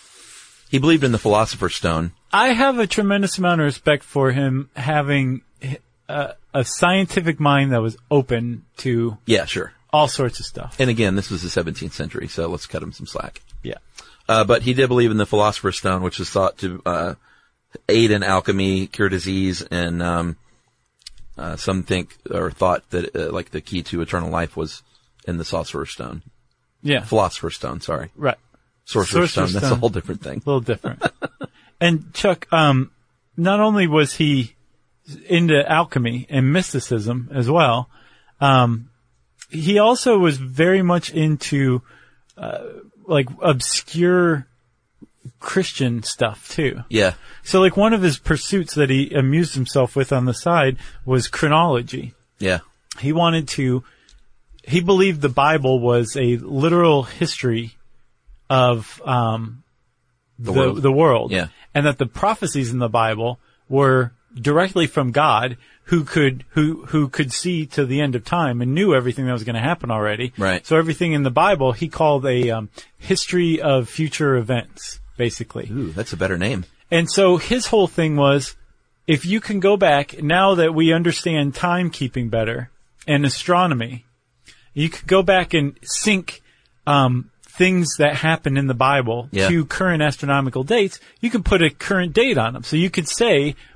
He believed in the Philosopher's Stone. I have a tremendous amount of respect for him having a, a scientific mind that was open to yeah, sure. all sorts of stuff. And again, this was the seventeenth century, so let's cut him some slack. Yeah. Uh, but he did believe in the Philosopher's Stone, which is thought to uh, aid in alchemy, cure disease, and um, uh, some think or thought that uh, like the key to eternal life was in the Sorcerer's Stone. Yeah. Philosopher's Stone, sorry. Right. Sorcerer's, Sorcerer's Stone, Stone, that's a whole different thing. A little different. And Chuck, um, not only was he into alchemy and mysticism as well, um, he also was very much into, uh, like obscure Christian stuff too. Yeah. So like one of his pursuits that he amused himself with on the side was chronology. Yeah. He wanted to, he believed the Bible was a literal history of, um, the, the world. the world. Yeah. And that the prophecies in the Bible were directly from God, who could, who, who could see to the end of time and knew everything that was going to happen already. Right. So everything in the Bible he called a, um, history of future events, basically. Ooh, that's a better name. And so his whole thing was, if you can go back, now that we understand timekeeping better and astronomy, you could go back and sync, um, things that happen in the Bible yeah. to current astronomical dates. You can put a current date on them. So you could say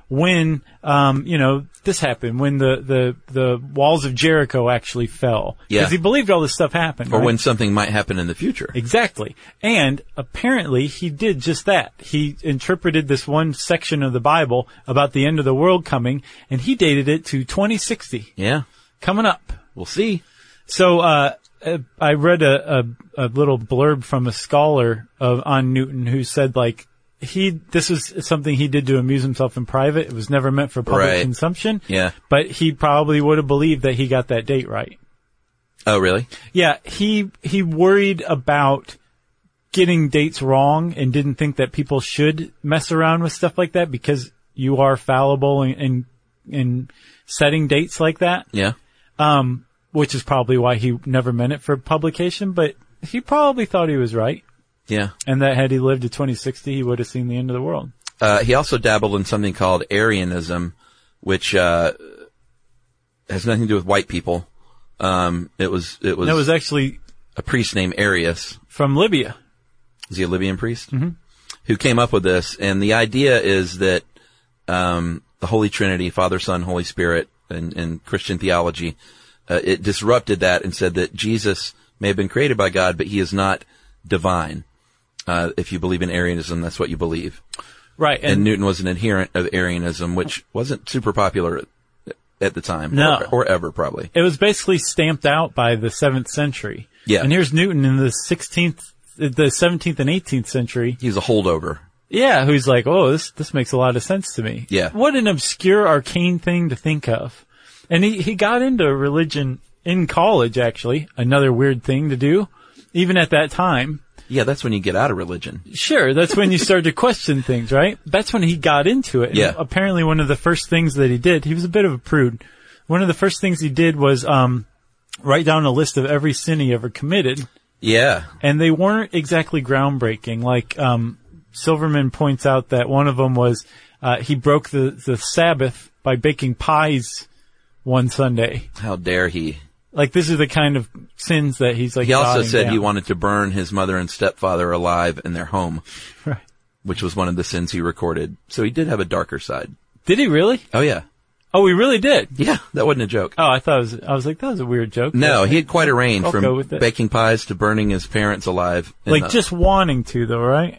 when, um, you know, this happened, when the, the, the walls of Jericho actually fell. Yeah. Because he believed all this stuff happened. Or right? when something might happen in the future. Exactly. And apparently he did just that. He interpreted this one section of the Bible about the end of the world coming, and he dated it to twenty sixty. Yeah. Coming up. We'll see. So, uh, I read a, a, a little blurb from a scholar of, on Newton who said, like, he, this was something he did to amuse himself in private. It was never meant for public Right. consumption. Yeah. But he probably would have believed that he got that date right. Oh, really? Yeah, he, he worried about getting dates wrong and didn't think that people should mess around with stuff like that because you are fallible in, in, in setting dates like that. Yeah. Um, which is probably why he never meant it for publication, but he probably thought he was right. Yeah. And that had he lived to twenty sixty, he would have seen the end of the world. Uh, he also dabbled in something called Arianism, which, uh, has nothing to do with white people. Um, it was, it was, That was actually a priest named Arius. from Libya. Is he a Libyan priest? Mm-hmm. Who came up with this. And the idea is that, um, the Holy Trinity, Father, Son, Holy Spirit, and, and Christian theology, uh, it disrupted that and said that Jesus may have been created by God, but he is not divine. Uh, if you believe in Arianism, that's what you believe. Right. And, And, Newton was an adherent of Arianism, which wasn't super popular at, at the time. No. Or, or ever, probably. it was basically stamped out by the seventh century. Yeah. And here's Newton in the sixteenth, the seventeenth and eighteenth century. He was a holdover. Yeah, who's like, oh, this, this makes a lot of sense to me. Yeah. What an obscure, arcane thing to think of. And he, he got into religion in college, actually. Another weird thing to do, even at that time. Yeah, that's when you get out of religion. Sure, that's when you start to question things, right? That's when he got into it. And Yeah. apparently one of the first things that he did, he was a bit of a prude. One of the first things he did was, um, write down a list of every sin he ever committed. Yeah. And they weren't exactly groundbreaking. Like, um, Silverman points out that one of them was, uh, he broke the, the Sabbath by baking pies one Sunday. How dare he? Like, this is the kind of sins that he's like, He also jotting said down. he wanted to burn his mother and stepfather alive in their home, Right. which was one of the sins he recorded. So he did have a darker side. Did he really? Oh, yeah. Oh, he really did. Yeah, that wasn't a joke. Oh, I thought it was, I was like, that was a weird joke. No, he had quite a range I'll go from with it. baking pies to burning his parents alive. in Like, the- just wanting to, though, right?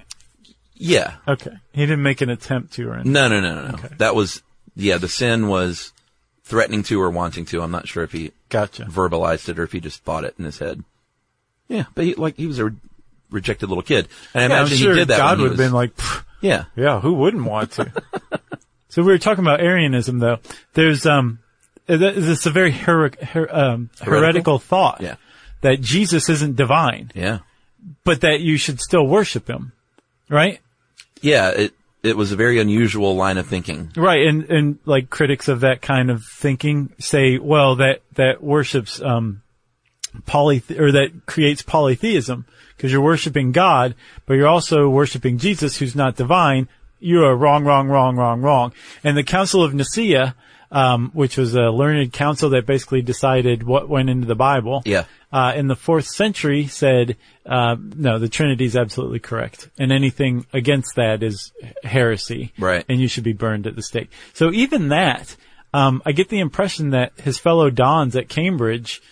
Yeah. Okay. He didn't make an attempt to or anything. No, no, no, no, no. Okay. That was, yeah, the sin was threatening to or wanting to. I'm not sure if he Gotcha. verbalized it or if he just thought it in his head. Yeah, but he, like, he was a re- rejected little kid. And I Yeah, I'm imagine sure he did that God when he would have was- been like, "Pfft, yeah. yeah, who wouldn't want to? So we were talking about Arianism, though. There's, um, th- this is a very her- her- um, heretical? Heretical? thought Yeah. that Jesus isn't divine, Yeah. but that you should still worship him, right? Yeah, it, it was a very unusual line of thinking. Right, and, and like critics of that kind of thinking say, well, that, that worships, um, poly, or that creates polytheism, because you're worshiping God, but you're also worshiping Jesus, who's not divine. You are wrong, wrong, wrong, wrong, wrong. And the Council of Nicaea, um, which was a learned council that basically decided what went into the Bible, Yeah. uh, in the fourth century said, uh, no, the Trinity is absolutely correct. And anything against that is heresy. Right. And you should be burned at the stake. So even that, um, I get the impression that his fellow Dons at Cambridge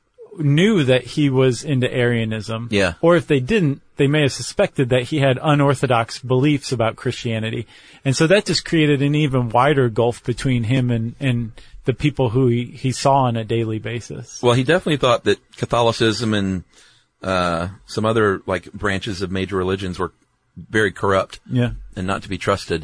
knew that he was into Arianism. Yeah. Or if they didn't, they may have suspected that he had unorthodox beliefs about Christianity. And so that just created an even wider gulf between him and, and the people who he, he saw on a daily basis. Well, he definitely thought that Catholicism and, uh, some other, like, branches of major religions were very corrupt. Yeah. And not to be trusted.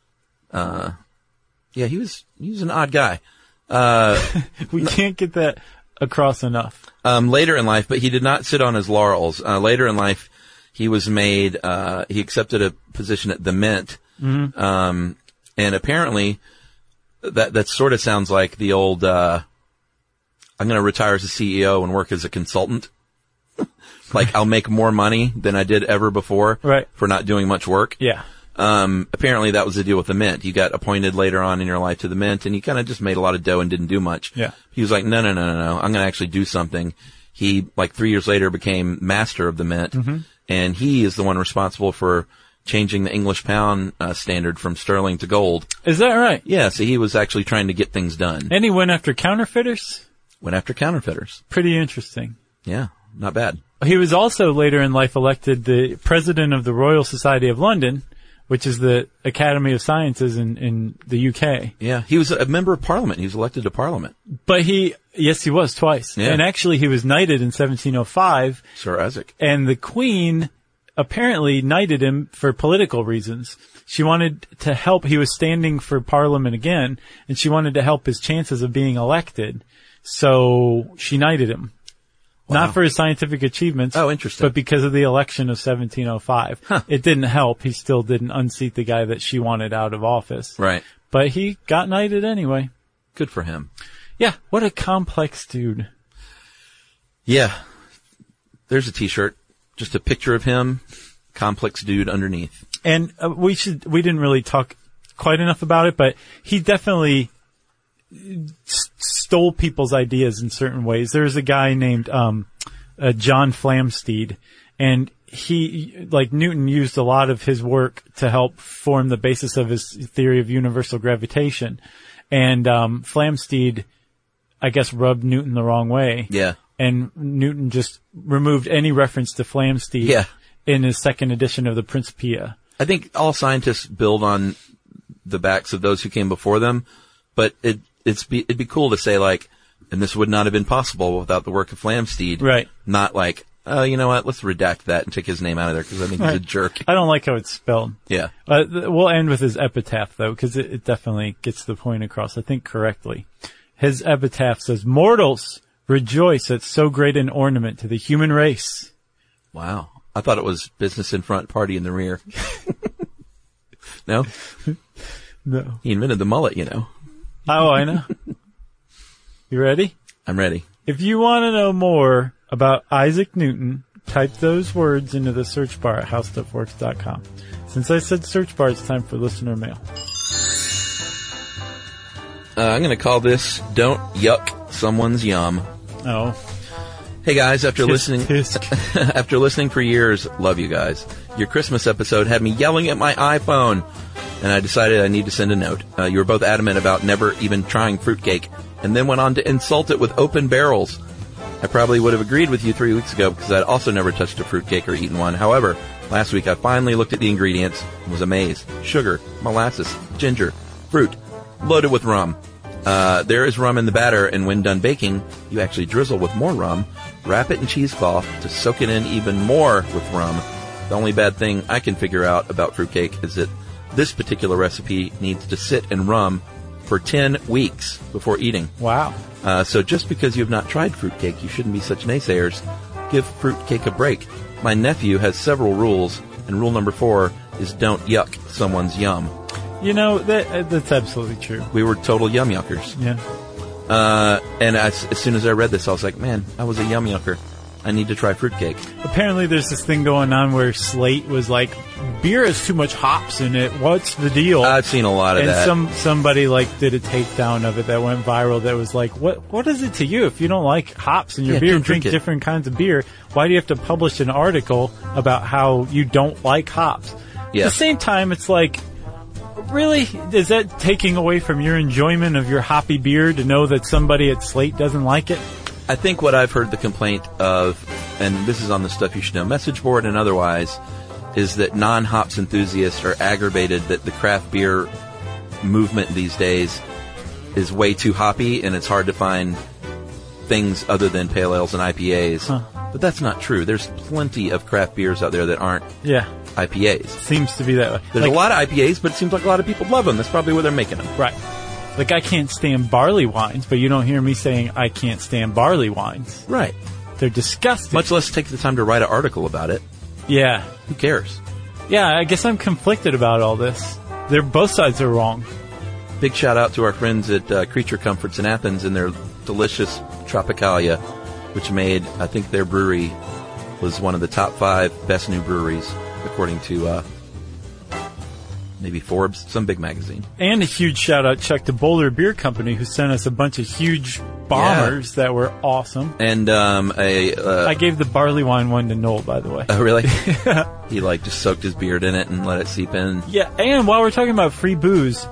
Uh, yeah, he was, he was an odd guy. Uh, We can't get that across enough. um, later in life, but he did not sit on his laurels. Uh, later in life, he was made, uh, he accepted a position at the Mint. Mm-hmm. Um, and apparently that, that sort of sounds like the old, uh, I'm going to retire as a C E O and work as a consultant. Like, I'll make more money than I did ever before. Right. For not doing much work. Yeah. Um, apparently that was the deal with the Mint. You got appointed later on in your life to the Mint and you kind of just made a lot of dough and didn't do much. Yeah. He was like, no, no, no, no, no. I'm going to actually do something. He, like three years later, became master of the Mint. Mm-hmm. And he is the one responsible for changing the English pound uh, standard from sterling to gold. Is that right? Yeah, so he was actually trying to get things done. And he went after counterfeiters? Went after counterfeiters. Pretty interesting. Yeah, not bad. He was also later in life elected the president of the Royal Society of London, which is the Academy of Sciences in, in the U K. Yeah, he was a member of Parliament. He was elected to Parliament. But he, yes, he was twice. Yeah. And actually he was knighted in seventeen oh five. Sir Isaac. And the Queen apparently knighted him for political reasons. She wanted to help, he was standing for Parliament again, and she wanted to help his chances of being elected. So she knighted him. Wow. Not for his scientific achievements. Oh, interesting. But because of the election of seventeen oh five. Huh. It didn't help. He still didn't unseat the guy that she wanted out of office. Right. But he got knighted anyway. Good for him. Yeah, what a complex dude. Yeah. There's a t-shirt. Just a picture of him, complex dude underneath. And uh, we should, we didn't really talk quite enough about it, but he definitely s- stole people's ideas in certain ways. There's a guy named, um, uh, John Flamsteed, and he, like Newton used a lot of his work to help form the basis of his theory of universal gravitation. And, um, Flamsteed, I guess, rubbed Newton the wrong way. Yeah. And Newton just removed any reference to Flamsteed Yeah. in his second edition of the Principia. I think all scientists build on the backs of those who came before them, but it, it's be, it'd be cool to say like, and this would not have been possible without the work of Flamsteed. Right. Not like, oh, you know what, let's redact that and take his name out of there because I think Right. he's a jerk. I don't like how it's spelled. Yeah. Uh, th- we'll end with his epitaph, though, because it, it definitely gets the point across, I think, correctly. His epitaph says, "Mortals, rejoice at so great an ornament to the human race." Wow. I thought it was business in front, party in the rear. No? No. He invented the mullet, you know. Oh, I know. You ready? I'm ready. If you want to know more about Isaac Newton, type those words into the search bar at how stuff works dot com. Since I said search bar, it's time for listener mail. Uh, I'm going to call this Don't Yuck Someone's Yum. Oh. Hey guys, after Tisk, listening, tisk. after listening for years, love you guys. Your Christmas episode had me yelling at my iPhone, and I decided I need to send a note. Uh, you were both adamant about never even trying fruitcake, and then went on to insult it with open barrels. I probably would have agreed with you three weeks ago because I'd also never touched a fruitcake or eaten one. However, last week I finally looked at the ingredients and was amazed. Sugar, molasses, ginger, fruit, loaded with rum. Uh, there is rum in the batter, and when done baking, you actually drizzle with more rum, wrap it in cheesecloth to soak it in even more with rum. The only bad thing I can figure out about fruitcake is that this particular recipe needs to sit in rum for ten weeks before eating. Wow. Uh, so just because you have not tried fruitcake, you shouldn't be such naysayers. Give fruitcake a break. My nephew has several rules, and rule number four is don't yuck someone's yum. You know, that that's absolutely true. We were total yum yuckers. Yeah. Uh, and as, as soon as I read this, I was like, man, I was a yum yucker. I need to try fruitcake. Apparently there's this thing going on where Slate was like, beer has too much hops in it. What's the deal? I've seen a lot of and that. some somebody like did a takedown of it that went viral that was like, what what is it to you if you don't like hops in your Yeah, beer, don't drink drink it. different kinds of beer? Why do you have to publish an article about how you don't like hops? Yeah. At the same time, it's like, really? Is that taking away from your enjoyment of your hoppy beer to know that somebody at Slate doesn't like it? I think what I've heard the complaint of, and this is on the Stuff You Should Know message board and otherwise, is that non-hops enthusiasts are aggravated that the craft beer movement these days is way too hoppy and it's hard to find things other than pale ales and I P As. Huh. But that's not true. There's plenty of craft beers out there that aren't Yeah. I P As. Seems to be that way. There's Like- a lot of I P As, but it seems like a lot of people love them. That's probably where they're making them. Right. Like, I can't stand barley wines, but you don't hear me saying I can't stand barley wines. Right. They're disgusting. Much less take the time to write an article about it. Yeah. Who cares? Yeah, I guess I'm conflicted about all this. They're, both sides are wrong. Big shout out to our friends at uh, Creature Comforts in Athens and their delicious Tropicalia, which made, I think their brewery was one of the top five best new breweries, according to uh, maybe Forbes, some big magazine. And a huge shout out, Chuck, to Boulder Beer Company, who sent us a bunch of huge bombers yeah. that were awesome. And um, a uh, I gave the barley wine one to Noel, by the way. Oh, really? He like just soaked his beard in it and let it seep in. Yeah, and while we're talking about free booze,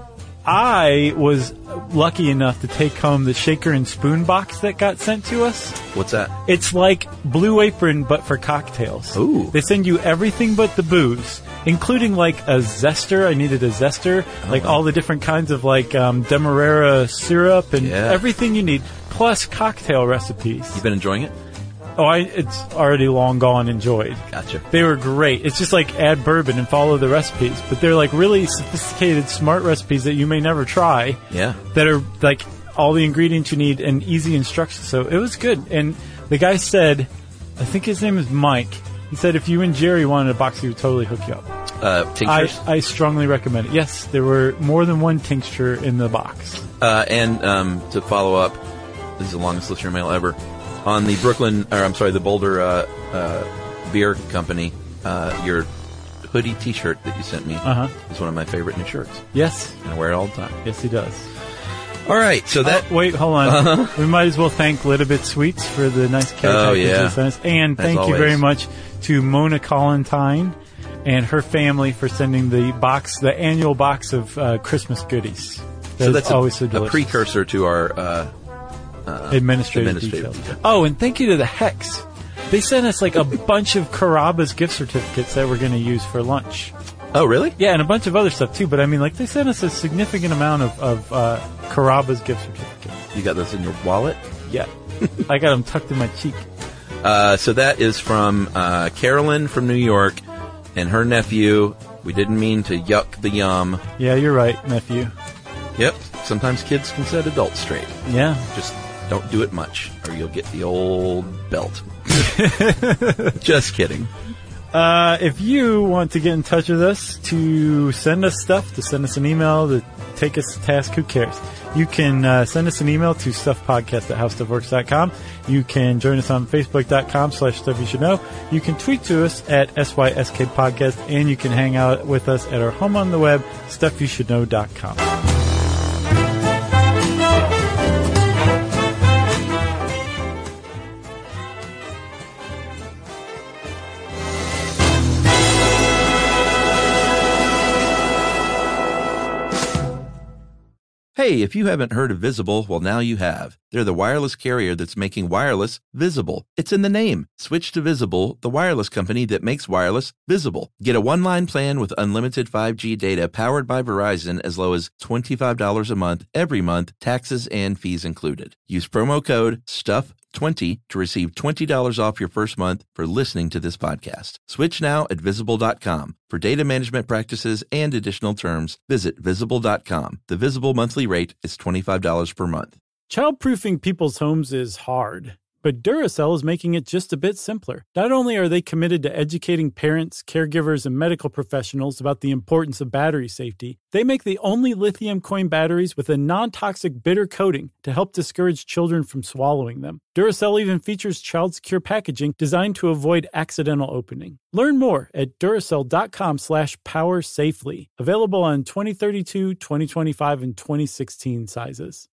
I was lucky enough to take home the shaker and spoon box that got sent to us. What's that? It's like Blue Apron, but for cocktails. Ooh. They send you everything but the booze, including like a zester. I needed a zester. Oh, like wow. all the different kinds of like um, Demerara syrup and yeah. everything you need, plus cocktail recipes. You've been enjoying it? Oh, I, it's already long gone enjoyed. Gotcha. They were great. It's just like add bourbon and follow the recipes. But they're like really sophisticated, smart recipes that you may never try. Yeah. That are like all the ingredients you need and easy instructions. So it was good. And the guy said, I think his name is Mike. He said if you and Jerry wanted a box, he would totally hook you up. Uh, tinctures? I, I strongly recommend it. Yes, there were more than one tincture in the box. Uh, and um, to follow up, this is the longest listener mail ever. On the Brooklyn, or I'm sorry, the Boulder uh, uh, Beer Company, uh, your hoodie T-shirt that you sent me uh-huh. is one of my favorite new shirts. Yes. And I wear it all the time. Yes, he does. All right, so that... Oh, wait, hold on. Uh-huh. We might as well thank Littlebit Sweets for the nice care oh, package yeah. they sent us. And As thank always. you very much to Mona Collentine and her family for sending the box, the annual box of uh, Christmas goodies. That so that's is always a, so delicious. a precursor to our... Uh, Uh, administrative, administrative details. details. Oh, and thank you to the Hex. They sent us like a bunch of Carrabba's gift certificates that we're going to use for lunch. Oh, really? Yeah, and a bunch of other stuff too. But I mean, like they sent us a significant amount of, of uh, Carrabba's gift certificates. You got those in your wallet? Yeah. I got them tucked in my cheek. Uh, so that is from uh, Carolyn from New York and her nephew. We didn't mean to yuck the yum. Yeah, you're right, nephew. Yep. Sometimes kids can set adults straight. Yeah. Just don't do it much, or you'll get the old belt. Just kidding. Uh, if you want to get in touch with us, to send us stuff, to send us an email, to take us to task, who cares? You can uh, send us an email to stuffpodcast at howstuffworks dot com. You can join us on facebook.com slash stuff you should know. You can tweet to us at S Y S K podcast, and you can hang out with us at our home on the web, stuff you should know dot com. Hey, if you haven't heard of Visible, well, now you have. They're the wireless carrier that's making wireless visible. It's in the name. Switch to Visible, the wireless company that makes wireless visible. Get a one-line plan with unlimited five G data powered by Verizon as low as twenty-five dollars a month, every month, taxes and fees included. Use promo code stuff twenty to receive twenty dollars off your first month for listening to this podcast. Switch now at visible dot com. For data management practices and additional terms, visit visible dot com. The Visible monthly rate is twenty-five dollars per month. Childproofing people's homes is hard, but Duracell is making it just a bit simpler. Not only are they committed to educating parents, caregivers, and medical professionals about the importance of battery safety, they make the only lithium coin batteries with a non-toxic bitter coating to help discourage children from swallowing them. Duracell even features child-secure packaging designed to avoid accidental opening. Learn more at Duracell.com slash power safely. Available on twenty thirty-two, twenty twenty-five, and twenty sixteen sizes.